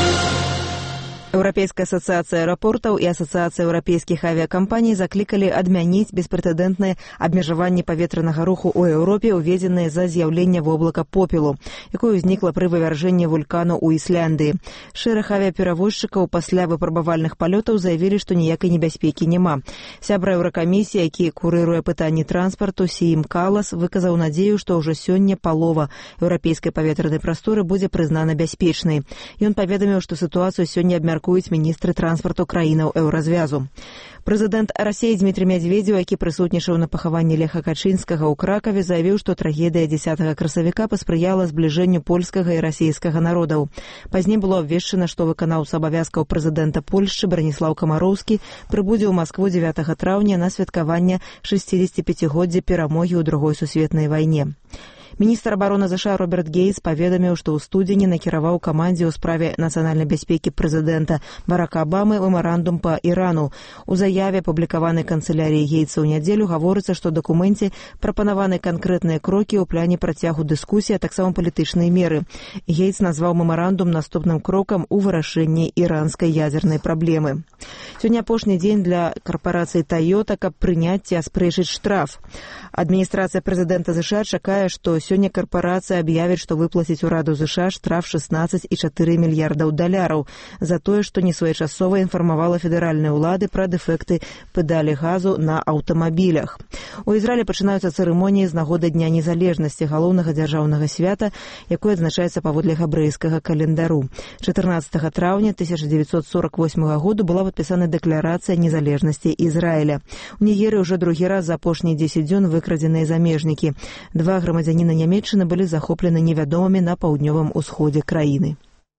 Еўрапейская асацыяцыя аэрапортаў і асацыяцыя еўрапейскіх авіякампаній заклікалі адмяніць беспрэцэдэнтнае абмежаванне паветранага руху ў Еўропе, уведзенае за з'яўлення воблака попелу, якое ўзнікла пры вывяржэнні вулкану ў Ісляндыі. Шэраг авіаперавозчыкаў пасля выпрабавальных палётаў заявілі, што ніякай небяспекі няма. Сябра еўракамісіі, які курыруе пытанні транспарту, Сіім Калас, выказаў надзею, што ўжо сёння палова еўрапейскай паветранай прасторы будзе прызнана бяспечнай. Ён паведаміў, што сітуацыю сёння абмяркуюць міністры транспарту краінаў еўразвязу. Прэзідэнт Расіі Дмітрый Медведзеў, які прысутнічаў на пахаванні Леха Качынскага ў Кракаве, заявіў, што трагедыя дзесятага красавіка паспрыяла збліжэнню польскага і расійскага народаў. Пазней было абвешчана, што выканаўца абавязкаў прэзідэнта Польшчы Браніслаў Камароўскі прыбудзе ў Маскву дзевятага траўня на святкаванне шэсцідзесяціпяцігоддзя перамогі ў другой сусветнай вайне. Міністр абароны ЗША Роберт Гейтс паведаміў, што ў студзені накіраваў камандзе ў справе нацыянальнай бяспекі прэзідэнта Барака Абамы мемарандум па Ірану. У заяве, апублікаванай канцыляріяй Гейтса ў нядзелю, гаворыцца, што ў дакуменце прапанаваны канкрэтныя крокі ў пляне працягу дыскусіі, а таксама палітычныя меры. Гейтс назваў мемарандум наступным крокам у вырашэнні іранскай ядзернай праблемы. Сёння апошні дзень для карпорацыі Toyota, каб прыняць ці аспрэчыць штраф. Адміністрацыя прэзідэнта ЗША чакае, што сёння карпорацыя аб'явіць, што выплаціць ураду ЗША штраф шэсцанаццаць і чатыры мільярдаў даляраў за тое, што несвоечасова інфармавала федэральныя ўлады пра дэфекты педалі газу на аўтамабілях. У Ізраілі пачынаюцца цырымоніі з нагоды Дня незалежнасці, галоўнага дзяржаўнага свята, якое адзначаецца паводле габрэйскага календару. чатырнаццатага траўня тысяча дзевяцьсот сорок восьмага году была падпісана дэкларацыя незалежнасці Ізраіля. У Нігерыі ўжо другі раз за апошнія дзесяць дзён выкрадзеныя замежнікі. Два грамадзяніна Нямецчыны былі захоплены невядомымі на паўднёвым усходзе краіны.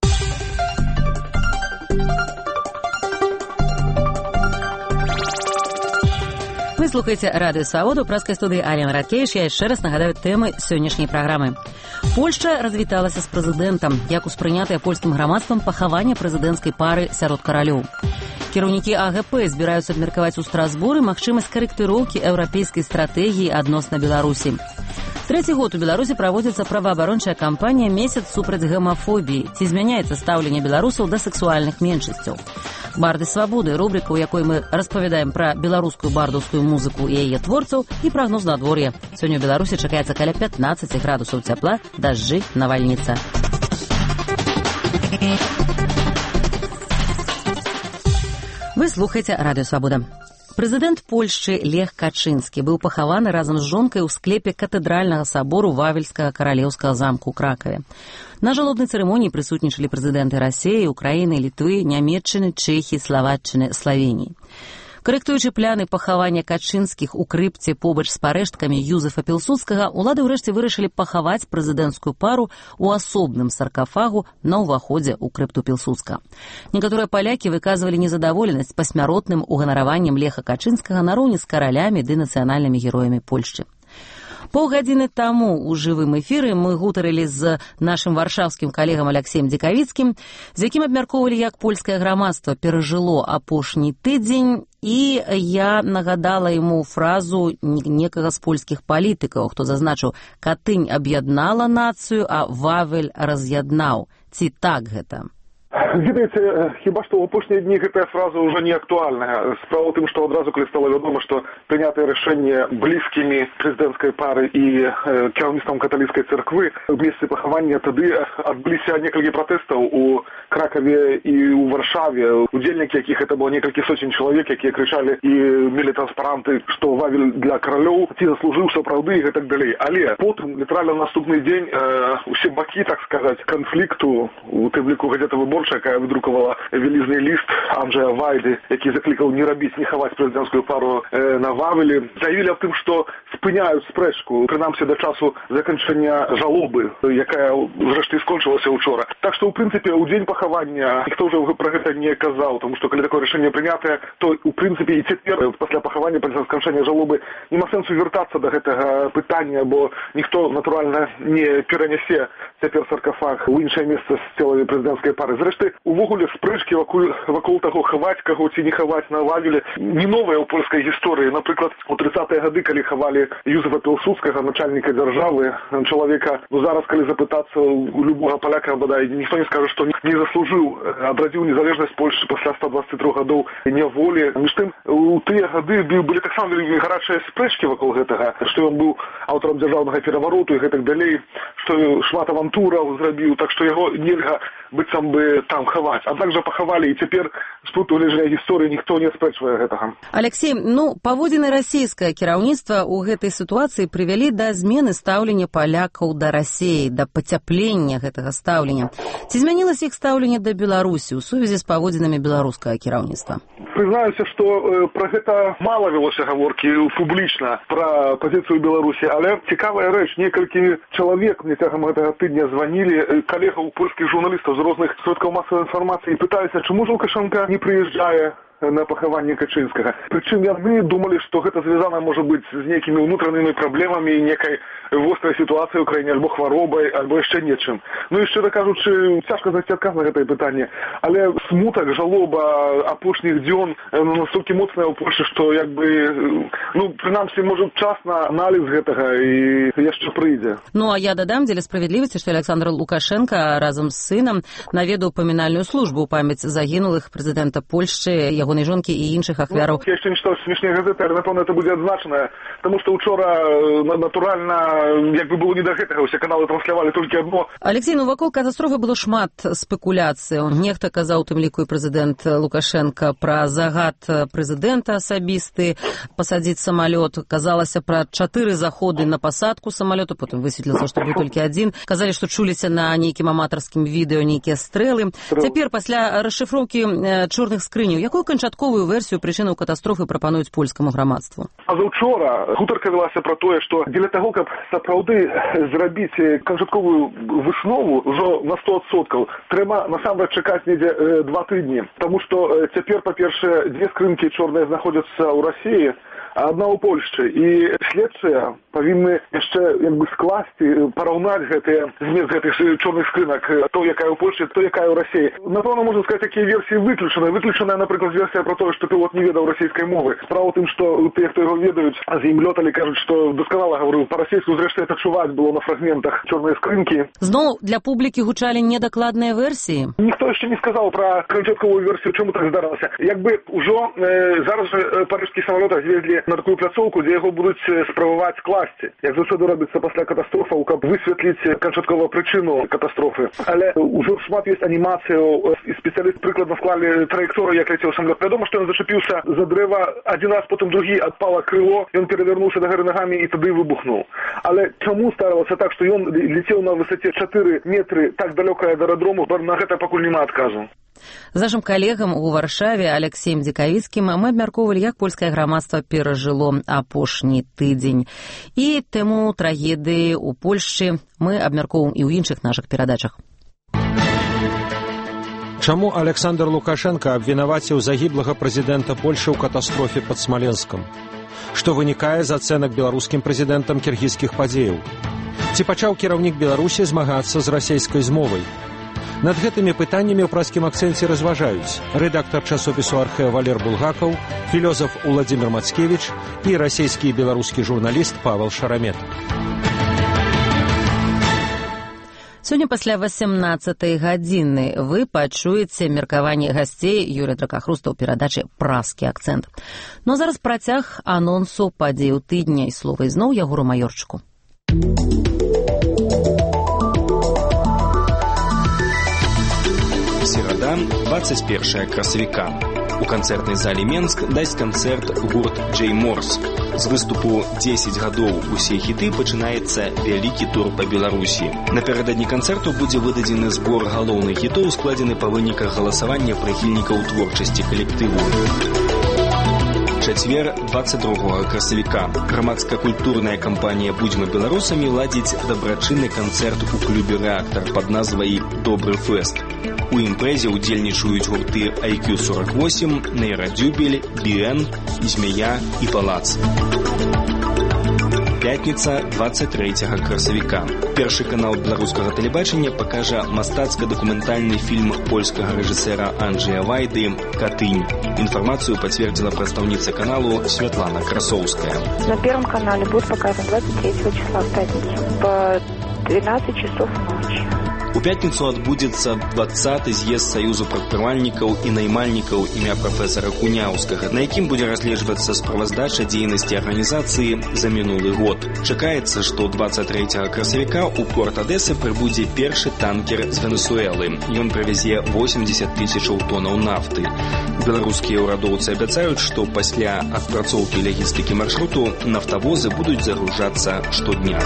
Вы слухаеце радыё Свабода, у праскай студыі Алена Радкевіч. Я яшчэ раз нагадаю тэмы сённяшняй праграмы. Польшча развіталася з прэзідэнтам, як успрынятае польскім грамадствам пахаванне прэзідэнцкай пары сярод каралёў. Кіраўнікі А Гэ Пэ збіраюцца абмеркаваць у Страсбуры магчымасць карэктыроўкі еўрапейскай стратэгіі адносна Беларусі. Трэці год у Беларусі праводзіцца праваабарончая кампанія «Месяц супраць гамафобіі». Ці змяняецца стаўленне беларусаў да сексуальных меншасцяў? Барды свабоды, рубрика, у якой мы распавядаем пра беларускую бардаўскую музыку і яе творцаў, і прагноз надвор'я. Сёння ў Беларусі чакаецца каля пятнаццаць градусаў цяпла, дажджы, навальніца. Вы слухаеце радыё Свабода. Прэзідэнт Польшчы Лех Качынскі быў пахаваны разам з жонкай у склепе катэдральнага сабору Вавельскага каралеўскага замку ў Кракаве. На жалобнай цырымоніі прысутнічалі прэзідэнты Расіі, Украіны, Літвы, Нямецчыны, Чэхіі, Славаччыны, Славеніі. Карэктуючы пляны пахавання Качынскіх у крыпце побач з парэшткамі Юзефа Пілсудскага, улады ўрэшце вырашылі пахаваць прэзідэнцкую пару у асобным саркафагу на ўваходзе ў крыпту Пілсудска. Некаторыя палякі выказвалі незадаволенасць пасмяротным уганараваннем Леха Качынскага нароўні з каралямі ды нацыянальнымі героямі Польшчы. Паўгадзіны таму ў жывым эфіры мы гутарылі з нашым варшаўскім калегам Аляксеем Дзікавіцкім, з якім абмяркоўвалі, як польскае грамадства перажыло апошні тыдзень, і я нагадала яму фразу некага з польскіх палітыкаў, хто зазначыў: «Катынь аб'яднала нацыю, а Вавель раз'яднаў». Ці так гэта? Ведаеце, хіба што ў апошнія дні гэтая фраза ўжо не актуальная. Справа ў тым, што адразу, калі стала вядома, што прынятае рашэнне блізкімі прэзідэнцкай пары і э, кіраўніцтвам каталіцкай царквы ў месцы пахавання, тады адбыліся некалькі пратэстаў у Кракаве і ў Варшаве, удзельнікі якіх это было некалькі сотень чалавек, якія крычалі і мелі транспаранты, што Вавель для каралёў, ці заслужыў сапраўды і гэтак далей. Але потым, літаральна наступны дзень, э, усе бакі, так сказаць, канфлікту, у тым ліку газета «Выборча», якая выдрукавала вялізны ліст Анджэя Вайды, які заклікаў не рабіць, не хаваць прэзідэнцкую пару э, на Вавелі, заявілі аб тым, што спыняюць спрэчку, прынамсі да часу заканчэння жалобы, якая зрэшты скончылася ўчора. Так што, ў прынцыпе, у дзень пахавання ніхто ўжо пра гэта не казаў, тому што калі такое рашэнне прынятае, то, у прынцыпе, і цяпер, пасля пахавання, пасля сканчэння жалобы, нема сэнсу вяртацца да гэтага пытання, бо ніхто, натуральна, не перанясе цяпер саркафаг у іншае месца з целамі прэзідэнцкай пары. Зрэшты, увогуле спрэчкі вакол, вакол таго, хаваць каго ці не хаваць на Вавелі, не новая ў польскай гісторыі. Напрыклад, у трыццатыя гады, калі хавалі Юзефа Пілсудскага, начальніка дзяржавы, чалавека, ну зараз, калі запытацца у любога паляка, бадай, ніхто не скажа, што не заслужыў, адрадзіў незалежнасць Польшчы пасля ста дваццаці трох гадоў няволі. Між тым, у тыя гады былі таксама вельмі гарачыя спрэчкі вакол гэтага, што ён быў аўтарам дзяржаўнага перавароту і гэтак далей, што шмат авантураў зрабіў, так што яго нельга быццам бы там хаваць. А также пахавалі, і цяпер з пункту гледжання гісторыі ніхто не спрэчвае гэтага. Алексей, ну, паводзіны расійскае кіраўніцтва ў гэтай сітуацыі прывялі да змены стаўлення палякаў да Расіі, да пацяплення гэтага стаўлення. Ці змянілася іх стаўленне да Беларусі ў сувязі з паводзінамі беларускага кіраўніцтва? Прызнаюся, што э, пра гэта мала велося гаворкі публічна пра пазіцыю Беларусі, але цікавая рэч, некалькі чалавек мне цягам гэтага тыдня званілі, калегаў польскіх журналістаў з розных сродкаў масавай інфармацыі, і пытаюцца, чаму ж Лукашенка не прыязджае на пахаванне Качынскага. Прычым яны думалі, што гэта звязана, можа быць, з нейкімі ўнутранымі праблемамі і некай вострай сітуацыі ў краіне, альбо хваробай, альбо яшчэ нечым. Ну і шчыра кажучы, цяжка знайсці адказ на гэтае пытанне, але смутак, жалоба апошніх дзён настолькі моцная ў Польшчы, што як бы, ну, прынамсі, можа, час на аналіз гэтага і яшчэ прыйдзе. Ну, а я дадам дзеля справядлівасці, што Александр Лукашенка разам з сынам наведаў памінальную службу ў памяць загінулых прэзідэнта Польшчы, ягонай жонкі і іншых ахвяраў. Ну, я яшчэ не чытаў смешныя газеты, але, напэўна, это будзе адзначана, таму што ўчора, натуральна, як бы было не да гэтага, усе каналы транслявалі толькі адно. Алексей, ну, вакол катастрофы было шмат спекуляцый. Нехта казаў, у тым ліку і прэзідэнт Лукашенка, пра загад прэзідэнта асабісты пасадзіць самалёт. Казалася пра чатыры заходы на пасадку самалёту, потым высветлілася, што быў толькі адзін. Казалі, што чуліся на нейкім аматарскім відэо нейкія стрэлы. Цяпер, пасля расшыфроўкі чорных скрыняў, якую канчатковую версію прычынаў катастрофы прапануюць польскаму грамадству? А заўчора гутарка велася пра тое, што дзеля таго, каб сапраўды зрабіць канчатковую выснову ўжо на сто адсоткаў, трэба насамрэч чакаць недзе э, два тыдні. Таму што э, цяпер, па-першае, дзве скрынкі чорныя знаходзяцца ў Расіі, а адна ў Польшчы. І следчыя павінны яшчэ як бы скласці, параўнаць гэтыя змест гэтых чорных скрынак, то, якая ў Польшчы, то, якая ў Расіі. Напэўна, можна сказаць, такія версіі выключаны. Выключаная, напрыклад, версія пра тое, што пілот не ведаў расійскай мовы. Справа ў тым, што тыя, хто яго ведаюць, з ім лёталі, кажуць, што дасканала гаварыў па-расійску, зрэшты, это чуваць было на фрагментах чорныя скрынкі. Зноў для публікі гучалі недакладныя версіі? Ніхто яшчэ не сказаў пра канчатковую версію, чаму так здарылася. Як бы ўжо э, зараз жа парыжскі самалёт звезлі на такую пляцоўку, дзе яго будуць спрабаваць скласці. Як заўсёды робіцца пасля катастрофаў, каб высветліць канчатковую прычыну катастрофы. Але ўжо шмат ёсць анімацыяў, і спецыяліст прыкладна склалі траекторыю, як ляцеў самалёт. Вядома, што ён зачапіўся за дрэва адзін раз, потым другі адпала крыло, ён перавярнуўся да гары нагамі і тады выбухнуў. Але чаму ставілася так, што ён летел на высоце чатыры метры так далёка ад аэрадрому, на гэта пакуль няма адказу. З нашым калегам у Варшаве Алексеем Дзікавіцкім мы абмяркоўвалі, як польскае грамадства перажыло апошні тыдзень. І тэму трагедыі ў Польшчы мы абмяркоўваем і ў іншых нашых перадачах. Чаму Александр Лукашенко абвінаваціў загіблага прэзідэнта Польшы ў катастрофе пад Смаленскам? Што вынікае з ацэнак беларускім прэзідэнтам кіргізскіх падзеяў? Ці пачаў кіраўнік Беларусі змагацца з расейскай змовай? Над гэтымі пытаннямі ў праскім акцэнце разважаюць рэдактар часопісу «Архэ» Валер Булгакаў, філёзаф Уладзімір Мацкевіч і расійскі і беларускі журналіст Павел Шарамет. Сёння пасля васямнаццатай гадзіны вы пачуеце меркаванне гасцей Юрыя Дракахруста ў перадачы «Праскі акцэнт». Ну а зараз працяг анонсу падзеяў тыдня і слова ізноў Ягору Маёрчыку. Серада, двадцать первого красавіка. У канцэртнай зале Менск дасць канцэрт гурт «Джей Морс». З выступу «дзесяць гадоў усе хіты» пачынаецца вялікі тур па Беларусі. Напярэдадні канцэрту будзе выдадзены збор галоўных хітоў, складзены па выніках галасавання прыхільнікаў творчасці калектыву. Чацвер, двадцать другого красавіка. Грамадска-культурная кампанія «Будзьмы беларусамі» ладзіць дабрачынны канцэрт у клубе «Рэактар» пад назвай «Добры фэст». У імпрэзе ўдзельнічаюць гурты ай кью сорок восемь, Нейрадзюбель, Біэн, Змея і Палац. Пятніца, двадцать третьего красавіка. Першы канал беларускага тэлебачання пакажа мастацка-дакументальны фільм польскага рэжысэра Анджэя Вайды «Катынь». Информацию подтвердила представница каналу Светлана Красовская. На Первом канале будет показан двадцать третьего числа в пятницу по двенадцать часов ночи. У пятніцу адбудзецца двадцаты з'езд Саюзу прадпрымальнікаў і наймальнікаў імя прафесара Куняўскага, на якім будзе разгледжвацца справаздача дзейнасці арганізацыі за мінулы год. Чакаецца, што двадцать третьего красавіка ў порт Адэсы прыбудзе першы танкер з Венесуэлы. Ён прывязе восемьдесят тысячаў тоннаў нафты. Беларускія ўрадоўцы абяцаюць, што пасля адпрацоўкі лагістыкі маршруту нафтавозы будуць загружацца штодня.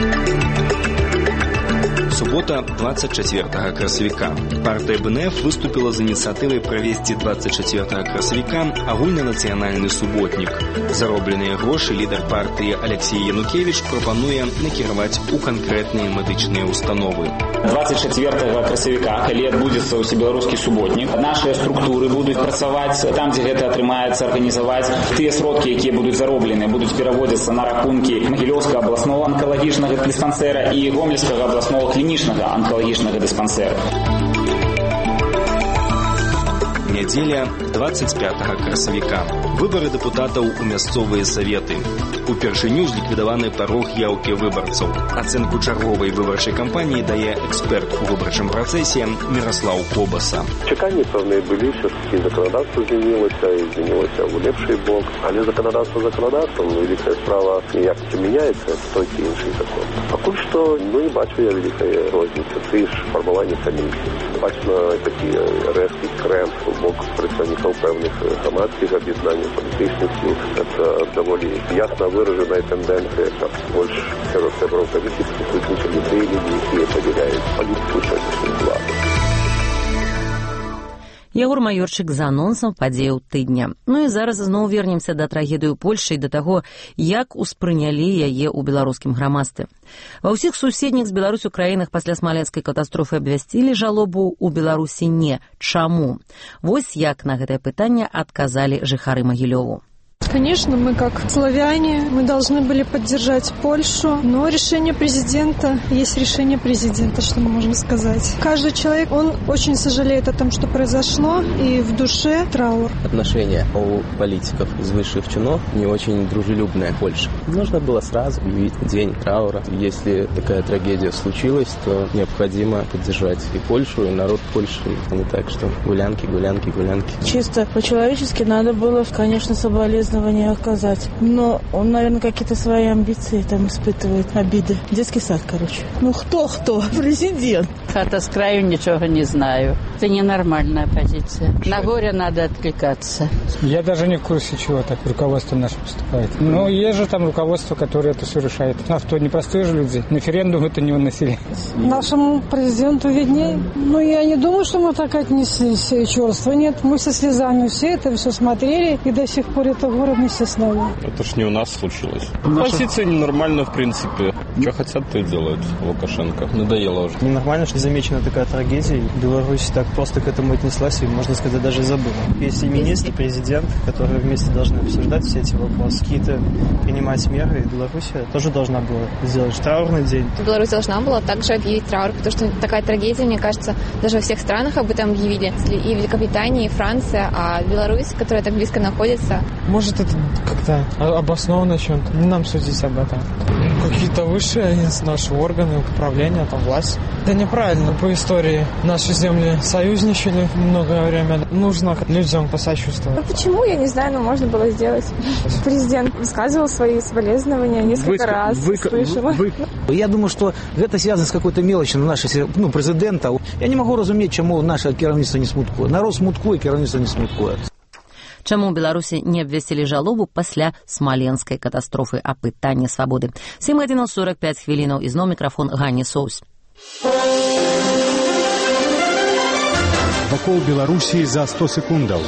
Суббота, двадцать четвертого красавіка. Партия бэ эн эф выступила з ініцыятывай правесці двадцать четвертого красавіка агульнанацыянальны суботнік. Заробленыя грошы лідар партыі Алексей Янукевич прапануе накіраваць у канкрэтныя медычныя установы. двадцать четвертого красавіка, калі адбудзецца ўсебеларускі суботнік, нашыя структуры будуць працаваць там, дзе гэта атрымаецца арганізаваць. Тыя сродкі, якія будуць зароблены, будуць пераводзіцца на рахункі Магілёўскага абласнога анкалагічнага дыспансэра і Гомельскага абласнога клінічнага анкалагічнага дыспансэра. Нядзеля, двадцать пятого красавіка. Выборы депутатаў у мясцовыя саветы. Упершыню зліквідаваны парог яўкі выбарцаў. Ацэнку чарговай выбарчай кампаніі дае эксперт у выбарчым працэсе Міраслаў Кобаса. Чаканні пэўныя былі, все-таки законодаўства змянілася і змянілася ў лепшы бок, але законодаўства законодаўствам, вялікая справа ніяк не мяняецца, той ці іншы закон. Пакуль што ну, не бачу я вялікай розніцы, ты ж фармаванне камісіі. Бачна такі рэзкі крэм у бок прадстаўнікаў пэўных грамадскіх аб'яднанняў, палітычных сіл. Гэта даволі ясна выражаная тэндэнцыя, каб больш сярод сяброў камісіі прысутнічалі тыя людзі, якія падзяляюць палітыку сённяшняй улады. Ягор Маёрчык з анонсам падзеяў тыдня. Ну і зараз зноў вернемся да трагедыі ў Польшчы і да таго, як успрынялі яе ў беларускім грамадстве. Ва ўсіх суседніх з Беларусю краінах пасля смаленскай катастрофы абвясцілі жалобу, у Беларусі не. Чаму? Вось як на гэтае пытанне адказалі жыхары Магілёву. Конечно, мы как славяне, мы должны были поддержать Польшу, но решение президента есть решение президента, что мы можем сказать. Каждый человек, он очень сожалеет о том, что произошло, и в душе траур. Отношение у политиков из высших чинов не очень дружелюбная Польша. Нужно было сразу объявить день траура. Если такая трагедия случилась, то необходимо поддержать и Польшу, и народ Польши. Не так, что гулянки, гулянки, гулянки. Чисто по-человечески надо было, конечно, соболезновать соболезнования оказать. Но он, наверное, какие-то свои амбиции там испытывает, обиды. Детский сад, короче. Ну кто-кто? Президент. Хата с краю, ничего не знаю. Это ненормальная позиция. На горе надо откликаться. Я даже не в курсе, чего так руководство наше поступает. Но есть же там руководство, которое это все решает. А кто, непростые же люди? Референдум это не выносили. Нашему президенту виднее. Ну, я не думаю, что мы так отнеслись черство. Нет, мы со слезами все это все смотрели, и до сих пор это город вместе с нами. Это ж не у нас случилось. Наша... Позиция ненормальна, в принципе. Что хотят, то и делают Лукашенко. Надоело уже. Ненормально, что замечена такая трагедия. Беларусь так просто к этому отнеслась и, можно сказать, даже забыла. Есть и министр, президент, которые вместе должны обсуждать все эти вопросы, какие-то принимать меры. И Беларусь тоже должна была сделать траурный день. Беларусь должна была также объявить траур, потому что такая трагедия, мне кажется, даже во всех странах об этом объявили. И Великобритания, и Франция, а Беларусь, которая так близко находится. Может, это как-то обосновано чем-то. Не нам судить об этом. Какие-то высшие наши органы управления, там власть. Это неправильно. По истории наши земли союзничали многое время. Нужно людям посочувствовать. Ну почему, я не знаю, но можно было сделать. Президент высказывал свои соболезнования несколько Выска... раз. Вы... Слышала. Вы... Я думаю, что это связано с какой-то мелочью нашего ну, президента. Я не могу разуметь, чему наше керівництво не смуткує. Народ смуткує, керівництво не смуткує. Чаму ў Беларусі не абвясцілі жалобу пасля смаленскай катастрофы, а пытанне свабоды. сем гадзінаў сорок пяць хвілінаў. Ізноў мікрафон Гані Соус. Вакол Беларусі за сто секундаў.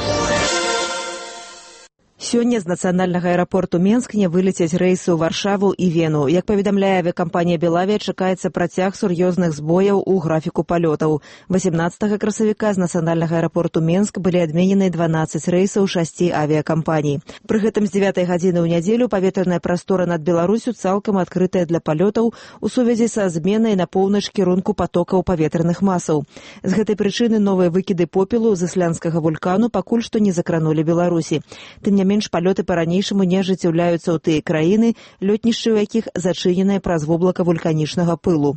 Сёння з нацыянальнага аэрапорту Менск не вылецяць рэйсы ў Варшаву і Вену. Як паведамляе авіакампанія «Белавія», чакаецца працяг сур'ёзных збояў у графіку палётаў. восемнадцатага красавіка з нацыянальнага аэрапорту Менск былі адменены дванаццаць рэйсаў шасці авіякампаній. Пры гэтым з дзевятай гадзіны ў нядзелю паветраная прастора над Беларусю цалкам адкрытая для палётаў у сувязі са зменай на поўнач кірунку патокаў паветраных масаў. З гэтай прычыны новыя выкіды попелу з ісландскага вулкану пакуль што не закранулі Беларусі. Тым не менш, палёты па-ранейшаму не ажыццяўляюцца ў тыя краіны, лётнішчы ў якіх зачыненыя праз воблака вулканічнага пылу.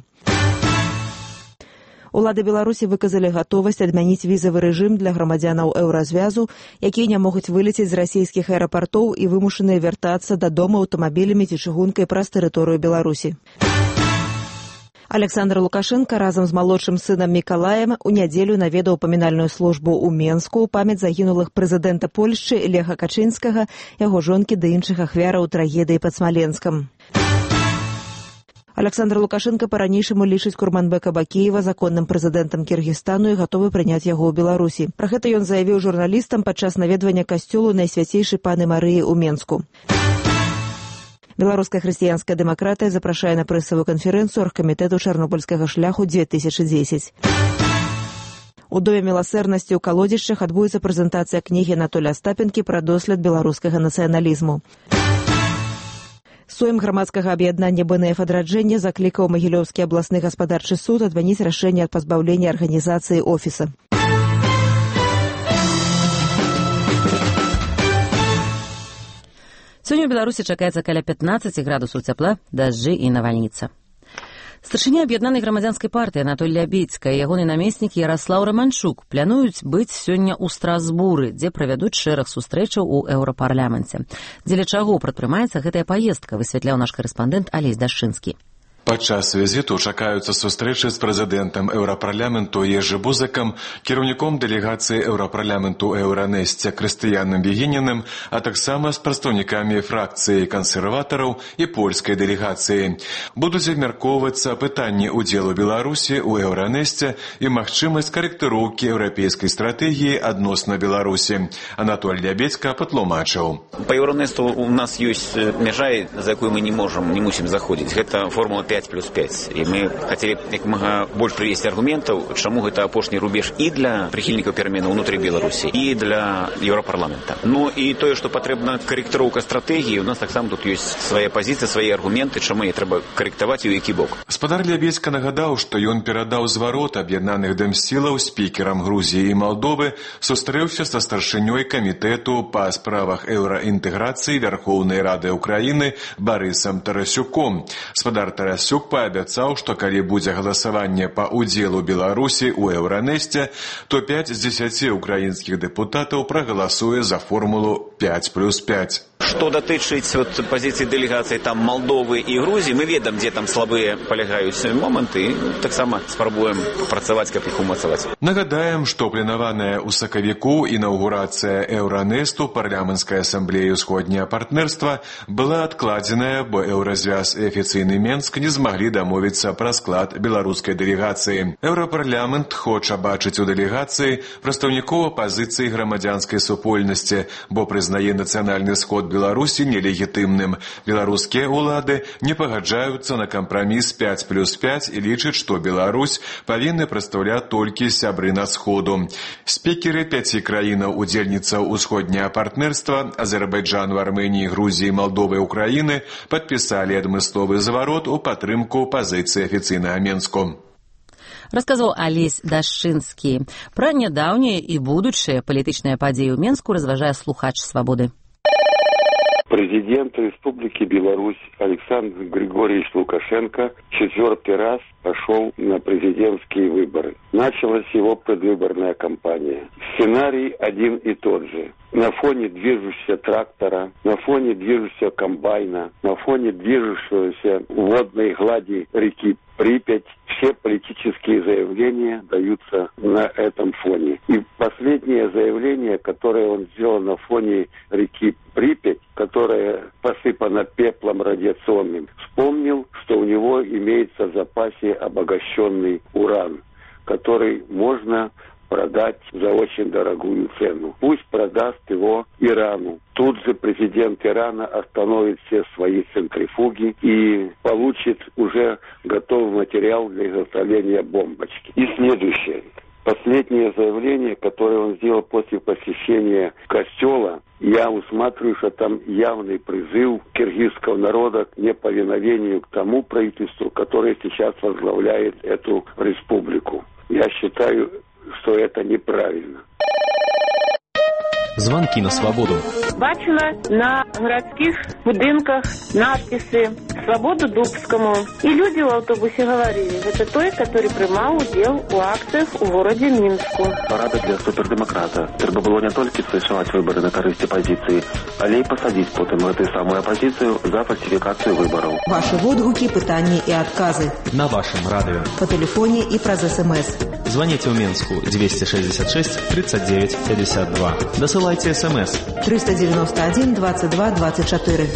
Улады Беларусі выказалі гатовасць адмяніць візавы рэжым для грамадзянаў еўразвязу, якія не могуць вылецець з расійскіх аэрапартоў і вымушаныя вяртацца дадому аўтамабілямі ці чыгункай праз тэрыторыю Беларусі. Александр Лукашенко разам з малодшым сынам Мікалаем у нядзелю наведаў памінальную службу ў Менску ў памяць загінулых прэзідэнта Польшчы Леха Качынскага, яго жонкі ды іншых ахвяраў трагедыі пад Смаленскам. Александр Лукашенко па-ранейшаму лічыць Курманбека Бакеева законным прэзідэнтам Кіргізстану і гатовы прыняць яго ў Беларусі. Пра гэта ён заявіў журналістам падчас наведвання касцёлу Найсвяцейшай Паны Марыі ў Менску. Беларуская хрысціянская дэмакратыя запрашае на прэсавую канферэнцыю аргкамітэту чарнобыльскага шляху две тысячи десять. У Доме міласэрнасці ў Калодзішчах адбудзецца прэзентацыя кнігі Анатолія Астапенкі пра дослед беларускага нацыяналізму. Сойм грамадскага аб'яднання бэ эн эф «Адраджэнне» заклікаў Магілёўскі абласны гаспадарчы суд адмяніць рашэнне ад пазбаўлення арганізацыі офіса. Сёння ў Беларусі чакаецца каля пятнаццаць градусаў цяпла, дажджы і навальніца. Старшыня аб'яднанай грамадзянскай партыі Анатоль Лябедзька і ягоны намеснік Яраслаў Раманчук плануюць быць сёння ў Страсбуры, дзе правядуць шэраг сустрэчаў у еўрапарламенце. Дзеля чаго прадпрымаецца гэтая паездка, высвятляў наш карэспандэнт Алесь Дашчынскі. Падчас візіту чакаюцца сустрэчы з прэзідэнтам еўрапарламенту Ежы Бузакам, кіраўніком дэлегацыі еўрапарламенту Еўранесце Крыстыянам Вегінінам, а таксама з прадстаўнікамі фракцыі кансерватараў і польскай дэлегацыі. Будуць абмяркоўвацца пытанні ўдзелу Беларусі ў Еўранесце і магчымасць карэктыроўкі еўрапейскай стратэгіі адносна Беларусі. Анатоль Лябедзька патлумачыў. По Еўранесту у нас ёсць мяжа, за якую мы не можам, не мусім заходзіць. Гэта формула пять плюс пять. І мы хацелі як мага больш прывесці аргументаў, чаму гэта апошні рубеж і для прыхільнікаў пераменаў унутры Беларусі, і для Еўрапарламента. Ну і тое, што патрэбна карэктыроўка стратэгіі, у нас таксама тут ёсць свая пазіцыя, свае аргументы, чаму яе трэба карэктаваць і ў які бок. Спадар Лябедзька нагадаў, што ён перадаў зварот аб'яднаных дэмсілаў спікерам Грузіі і Малдовы, сустрэўся са старшынёй камітэту па справах еўраінтэграцыі Вярхоўнай Рады Ўкраіны Барысам Тарасюком. Спадар Тарасюк Марсюк паабяцаў, што калі будзе галасаванне па ўдзелу Беларусі ў Еўранесце, то пяць з дзесяці украінскіх дэпутатаў прагаласуе за формулу пяць плюс пяць. Што датычыць вот, пазіцыі дэлегацыі там Малдовы і Грузіі, мы ведам, дзе там слабыя палягаюць моманты, і таксама спрабуем працаваць, каб іх умацаваць. Нагадаем, што планаваная ў сакавіку інаўгурацыя Еўранесту парламенцкай асамблеі ўсходняе партнерства была адкладзеная, бо Еўразвяз і афіцыйны Менск не змаглі дамовіцца пра склад беларускай дэлегацыі. Еўрапарламент хоча бачыць у дэлегацыі прадстаўнікоў апазіцыі грамадзянскай супольнасці, бо прызнае нацыянальны сход Беларусі нелегітымным. Беларускія ўлады не пагаджаюцца на кампраміс пяць плюс пяць і лічаць, што Беларусь павінны прадстаўляць толькі сябры на сходу. Спікеры пяці краінаў удзельніцаў усходняе партнерства Азербайджану, Арменіі, Грузіі, Малдовы, Украіны падпісалі адмысловы зварот у падтрымку пазіцыі афіцыйнага Менску. Расказаў Алесь Дашчынскі. Пра нядаўнія і будучыя палітычныя падзеі ў Менску разважае слухач «Свабоды». Президент Республики Беларусь Александр Григорьевич Лукашенко четвертый раз пошел на президентские выборы. Началась его предвыборная кампания. Сценарий один и тот же. На фоне движущегося трактора, на фоне движущегося комбайна, на фоне движущегося водной глади реки Припять, все политические заявления даются на этом фоне. И последнее заявление, которое он сделал на фоне реки Припять, которая посыпана пеплом радиационным, вспомнил, что у него имеется в запасе обогащенный уран, который можно продать за очень дорогую цену. Пусть продаст его Ирану. Тут же президент Ирана остановит все свои центрифуги и получит уже готовый материал для изготовления бомбочки. И следующее. Последнее заявление, которое он сделал после посещения костела, я усматриваю, что там явный призыв киргизского народа к неповиновению к тому правительству, которое сейчас возглавляет эту республику. Я считаю, что это неправильно. Звонки на свободу. Бачила на городских будинках надписи «Свободу Дубскому». И люди в автобусе говорили, это той, который принимал удел у акциях у городе Минску. Парада для супердемократа. Треба было не только совершать выборы на корысть оппозиции, але и посадить потом эту самую оппозицию за фальсификацию выборов. Ваши водгуки, пытания и отказы. На вашем радио. По телефоне и про СМС. Звоните в Минску двести шестьдесят шесть тридцать девять пятьдесят два. Досылайте СМС. триста девяносто один двадцать два двадцать четыре.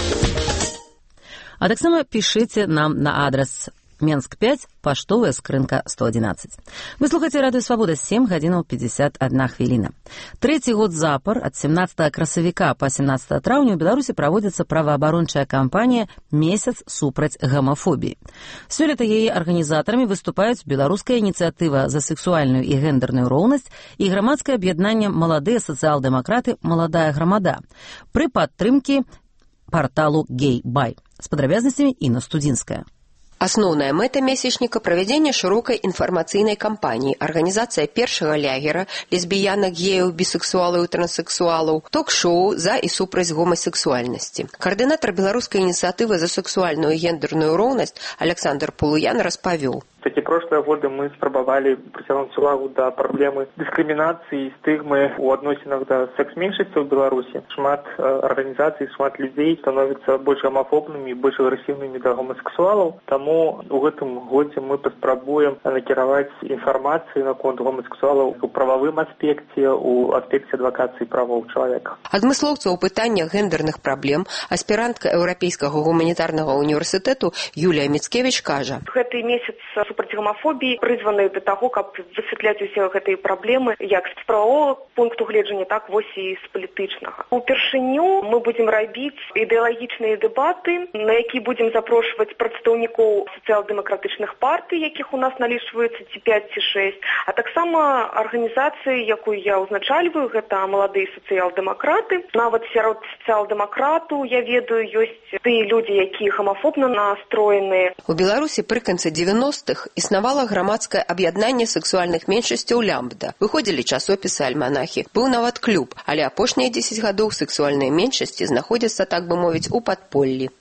А таксама пішыце нам на адрес Менск пять, паштовая скрынка сто одиннадцать. Вы слухаеце радыё Свабода, сем гадзінаў пятьдесят одна хвіліна. Трэці год запар ад семнадцатага красавіка па семнадцатае траўня ў Беларусі праводзіцца праваабарончая кампанія «Месяц супраць гамафобіі». Сёлета яе арганізатарамі выступаюць беларуская ініцыятыва за сексуальную і гендерную роўнасць і грамадскае аб'яднанне «Маладыя сацыял-дэмакраты. Маладая грамада» пры падтрымкі парталу «Гей-бай». З падрабязнасцямі Інна Студзінская. Асноўная мэта месячніка – правядзенне шырокай інфармацыйнай кампаніі, арганізацыя першага лягера лесбіянак, геяў, бісексуалаў і транссексуалаў, ток-шоу за і супраць гомасексуальнасці. Каардынатар беларускай ініцыятывы за сексуальную і гендерную роўнасць Александр Полуян распавёў. Эти прошлые годы мы спробовали притянуть увагу до проблемы дискриминации и стигмы у адносінах да секс-меншасцяў в Беларуси. Шмат э, организаций, шмат людей становятся больше гомофобными и больше агрессивными до гомосексуалов. Тому в этом году мы поспробуем накіраваць информацию наконт гомосексуалов у правовым аспекте, у аспекте адвокации правоў человека. Адмыслоўца ў пытаннях гендерных праблем, аспірантка Еўрапейскага гуманітарнага універсітэту Юлія Міцкевіч кажа. Гэты месяц супраць гомафобіі прызваны да таго, каб высвятляць усе гэтыя праблемы як з правового пункту гледжання, так вось і з палітычнага. Упершыню мы будзем рабіць ідэалагічныя дэбаты, на які будзем запрошваць прадстаўнікоў сацыял-дэмакратычных партый, якіх у нас налічваецца ці пяць ці шэсць, а таксама арганізацыі, якую я ўзначальваю, гэта маладыя сацыял-дэмакраты. Нават сярод сацыял-дэмакратаў, я ведаю, ёсць тыя людзі, якія гомафобна настроеныя. У Беларусі пры канцы дзевяностых існавала грамадскае аб'яднанне сексуальных меншасцяў «Лямбда». Выходзілі часопісы, альманахі. Быў нават клуб, але апошнія дзесяць гадоў сексуальныя меншасці знаходзяцца, так бы мовіць, у падполлі.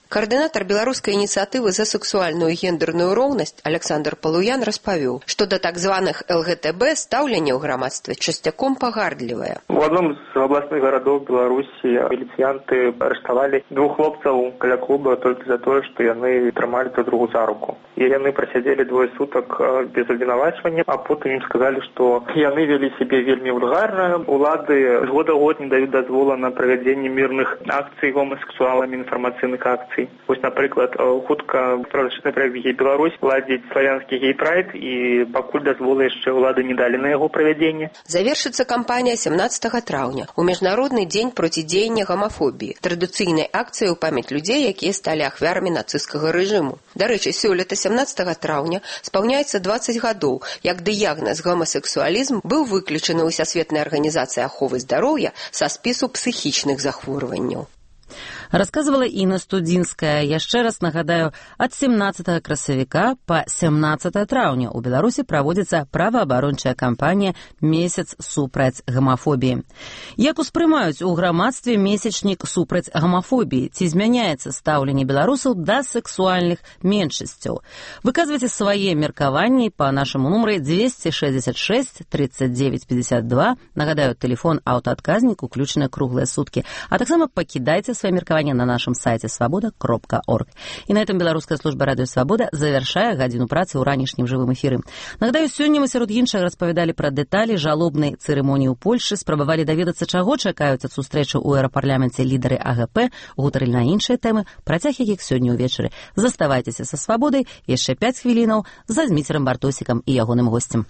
Каардынатар беларускай ініцыятывы за сексуальную і гендерную роўнасць Александр Палуян распавёў, што да так званых эл гэ тэ бэ стаўленне ў грамадстве часцяком пагардлівае. У адном з абласных гарадоў Беларусі міліцыянты арыштавалі двух хлопцаў каля клуба толькі за тое, што яны трымалі друг другу за руку. І яны прасядзелі двое сутак без абвінавачвання, а потым ім сказалі, што яны вялі сябе вельмі вульгарна. Улады з года ў год не даюць дазвола на правядзенне мірных акцый гомасексуаламі, інфармацыйных акцый. Вось, напрыклад, хутка правазащитны праект «Гей-Беларусь» ладзіць славянскі гей-прайд, і пакуль дазволы яшчэ ўлады не далі на яго правядзенне. Завершыцца кампанія сямнаццатага траўня у міжнародны дзень процідзеяння гомафобіі, традыцыйнай акцыі ў памяць людзей, якія сталі ахвярамі нацысцкага рэжыму. Дарэчы, сёлета сямнаццатага траўня спаўняецца дваццаць гадоў, як дыягназ гомасексуалізм быў выключаны ў Сусветнай арганізацыі аховы здароўя са спісу псіхічных захворванняў. Рассказывала Інна Студзінская. Яшчэ раз нагадаю, ад семнаццатага красавіка па сямнаццатае траўня ў Беларусі праводзіцца праваабарончая кампанія «Месяц супраць гамафобіі». Як успрымаюць у грамадстве месячнік супраць гамафобіі? Ці змяняецца стаўленне беларусаў да сексуальных меншасцяў? Выказвайце свае меркаванні па нашаму нумары двести шестьдесят шесть тридцать девять пятьдесят два. Нагадаю, тэлефон аўтаадказнік уключаны круглыя суткі. А таксама пакідайце свае меркаванні на нашем сайте свобода кропка орг. И на этом Белорусская служба радио «Свобода» завершае гадзіну працы ў ранішнім жывым эфіры. Нагадаю, сёння мы сярод іншага распавядалі пра дэталі жалобнай цырымоніі ў Польшы, спрабавалі даведацца, чаго чакаюць ад сустрэчы ў еўрапарламенце лідары а гэ пэ, гутарылі на іншыя тэмы, працяг якіх сёння ўвечары. Заставайцеся са «Свободай», яшчэ пяць хвілінаў за Зміцерам Бартосікам і ягоным госцем.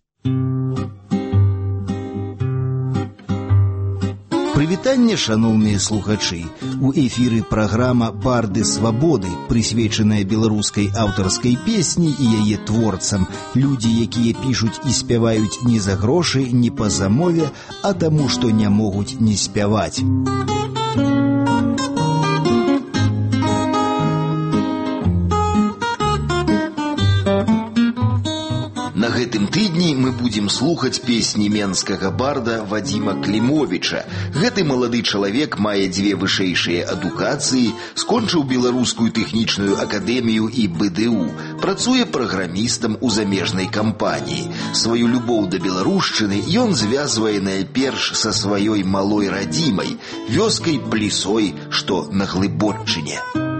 Прывітанне, шаноўныя слухачы. У эфіры праграма «Барды свабоды», прысвечаная беларускай аўтарскай песні і яе творцам. Людзі, якія пішуць і спяваюць не за грошы, не па замове, а таму, што не могуць не спяваць. На гэтым тыдні мы будзем слухаць песні менскага барда Вадзіма Клімовіча. Гэты малады чалавек мае дзве вышэйшыя адукацыі, скончыў беларускую тэхнічную акадэмію і бэ дэ у, працуе праграмістам у замежнай кампаніі. Сваю любоў да беларушчыны ён звязвае найперш са сваёй малой радзімай, вёскай Плісой, што на Глыбоччыне.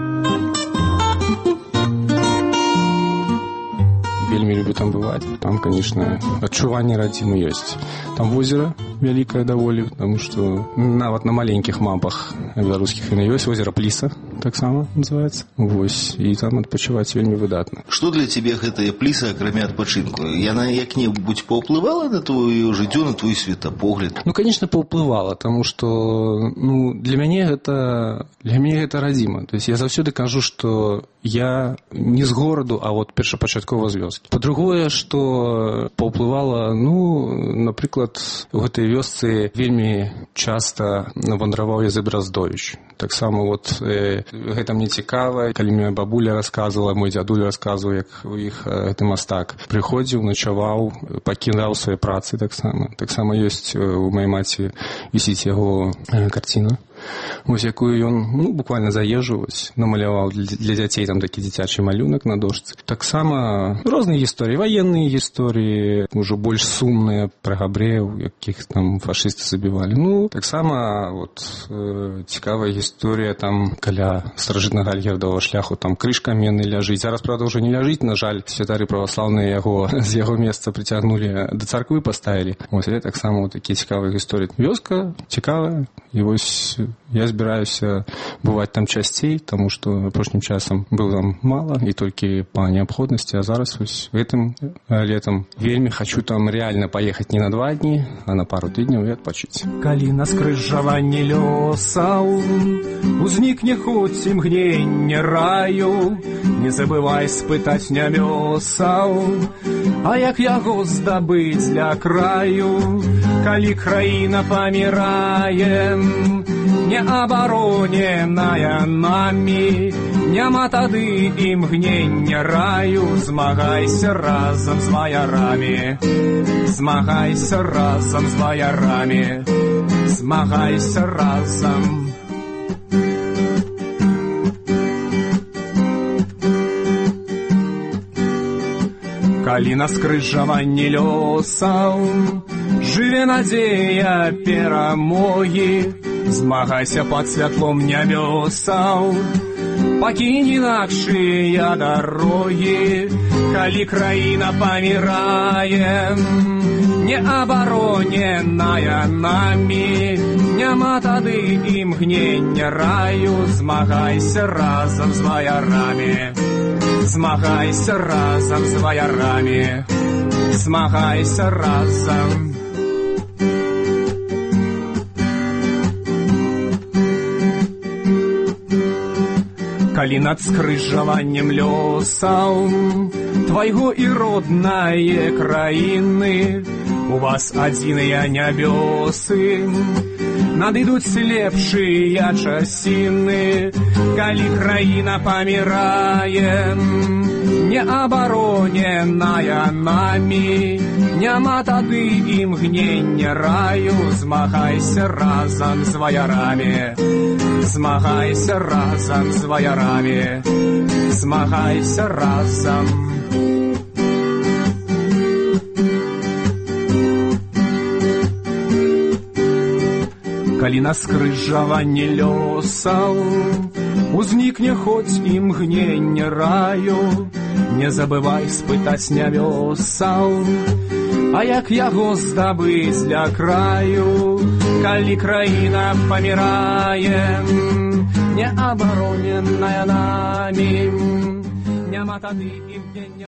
Вельмі люблю там бывать. Там, конечно, адчуванне радзімы ёсць. Там озеро вялікае даволі, потому что нават на маленькіх мапах беларускіх яно ёсць. Озеро Пліса таксама называется. Вось, і там адпачываць вельмі выдатна. Што для цябе гэтая Пліса, акрамя адпачынку? Яна як-небудзь паўплывала на твоё жыццё, на твой светапогляд? Ну, конечно, паўплывала, потому что, ну, для мяне гэта для мяне гэта радзіма. То есть я заўсёды кажу, што я не з гораду, а вот першапачаткова з вёскі. Па-другое, што паўплывала, ну, напрыклад, у гэтай вёсцы вельмі часта вандраваў Язэп Браздовіч. Таксама вот э, гэта мне цікава, калі моя бабуля расказвала, мой дзядуля расказваў, як у іх гэты мастак прыходзіў, начаваў, пакідаў свае працы таксама. Таксама ёсць у маёй маці вісіць яго э, карціна. Вось якую ён, ну, буквально заезжваць, намаляваў для дзяцей там такі дзіцячы малюнак на дошцы. Таксама розныя гісторыі, ваенныя гісторыі, ужо больш сумныя, пра габрэяў, якіх там фашысты забівалі. Ну, таксама вот э, цікавая гісторыя там каля старажытнага альгердовага шляху, там крыж каменны ляжыць. Зараз, правда, ўжо не ляжыць, на жаль, святары праваслаўныя яго з яго месца прыцягнулі, да царквы паставілі. Вось, але таксама вот такія цікавыя гісторыі. Вёска цікавая, і вось я збіраюся бываць там часцей, таму што апошнім часам быў там мала і толькі па неабходнасці, а зараз вось гэтым летам вельмі хачу там реально паехаць не на два дні, а на пару тыдняў і адпачыць. Калі на скрыжаванні лёсаў узнікне хоць імгненне раю, не забывай спытаць нямёсаў, а як яго здабыць для краю, калі краіна памірае, не абароненая намі, няма тады імгнення раю. Змагайся разам з ваярамі, змагайся разам з ваярамі, змагайся разам. Калі на скрыжаванні лёсаў жыве надзея перамогі, змагайся пад святлом нябёсаў, пакінь інакшыя дарогі. Калі краіна памірае, не абароненая нами, няма тады імгнення раю. Змагайся разам з ваярамі, змагайся разам з ваярамі, змагайся разам. Калі над скрыжаваннем лёсаў твайго і роднае краіны у вас адзіныя нябёсы, надыдуць лепшыя часіны. Калі краіна памірае, не абароненая нами, няма тады імгнення раю. Змагайся разам з ваярамі, змагайся разам з ваярамі, змагайся разам. Калі на скрыжаванні лёсаў узнікне хоць імгнення раю, не забывай спытаць нябёсаў, а як яго здабыць для краю. Калі краіна памірае, не абароненая нами, няма тады імгнення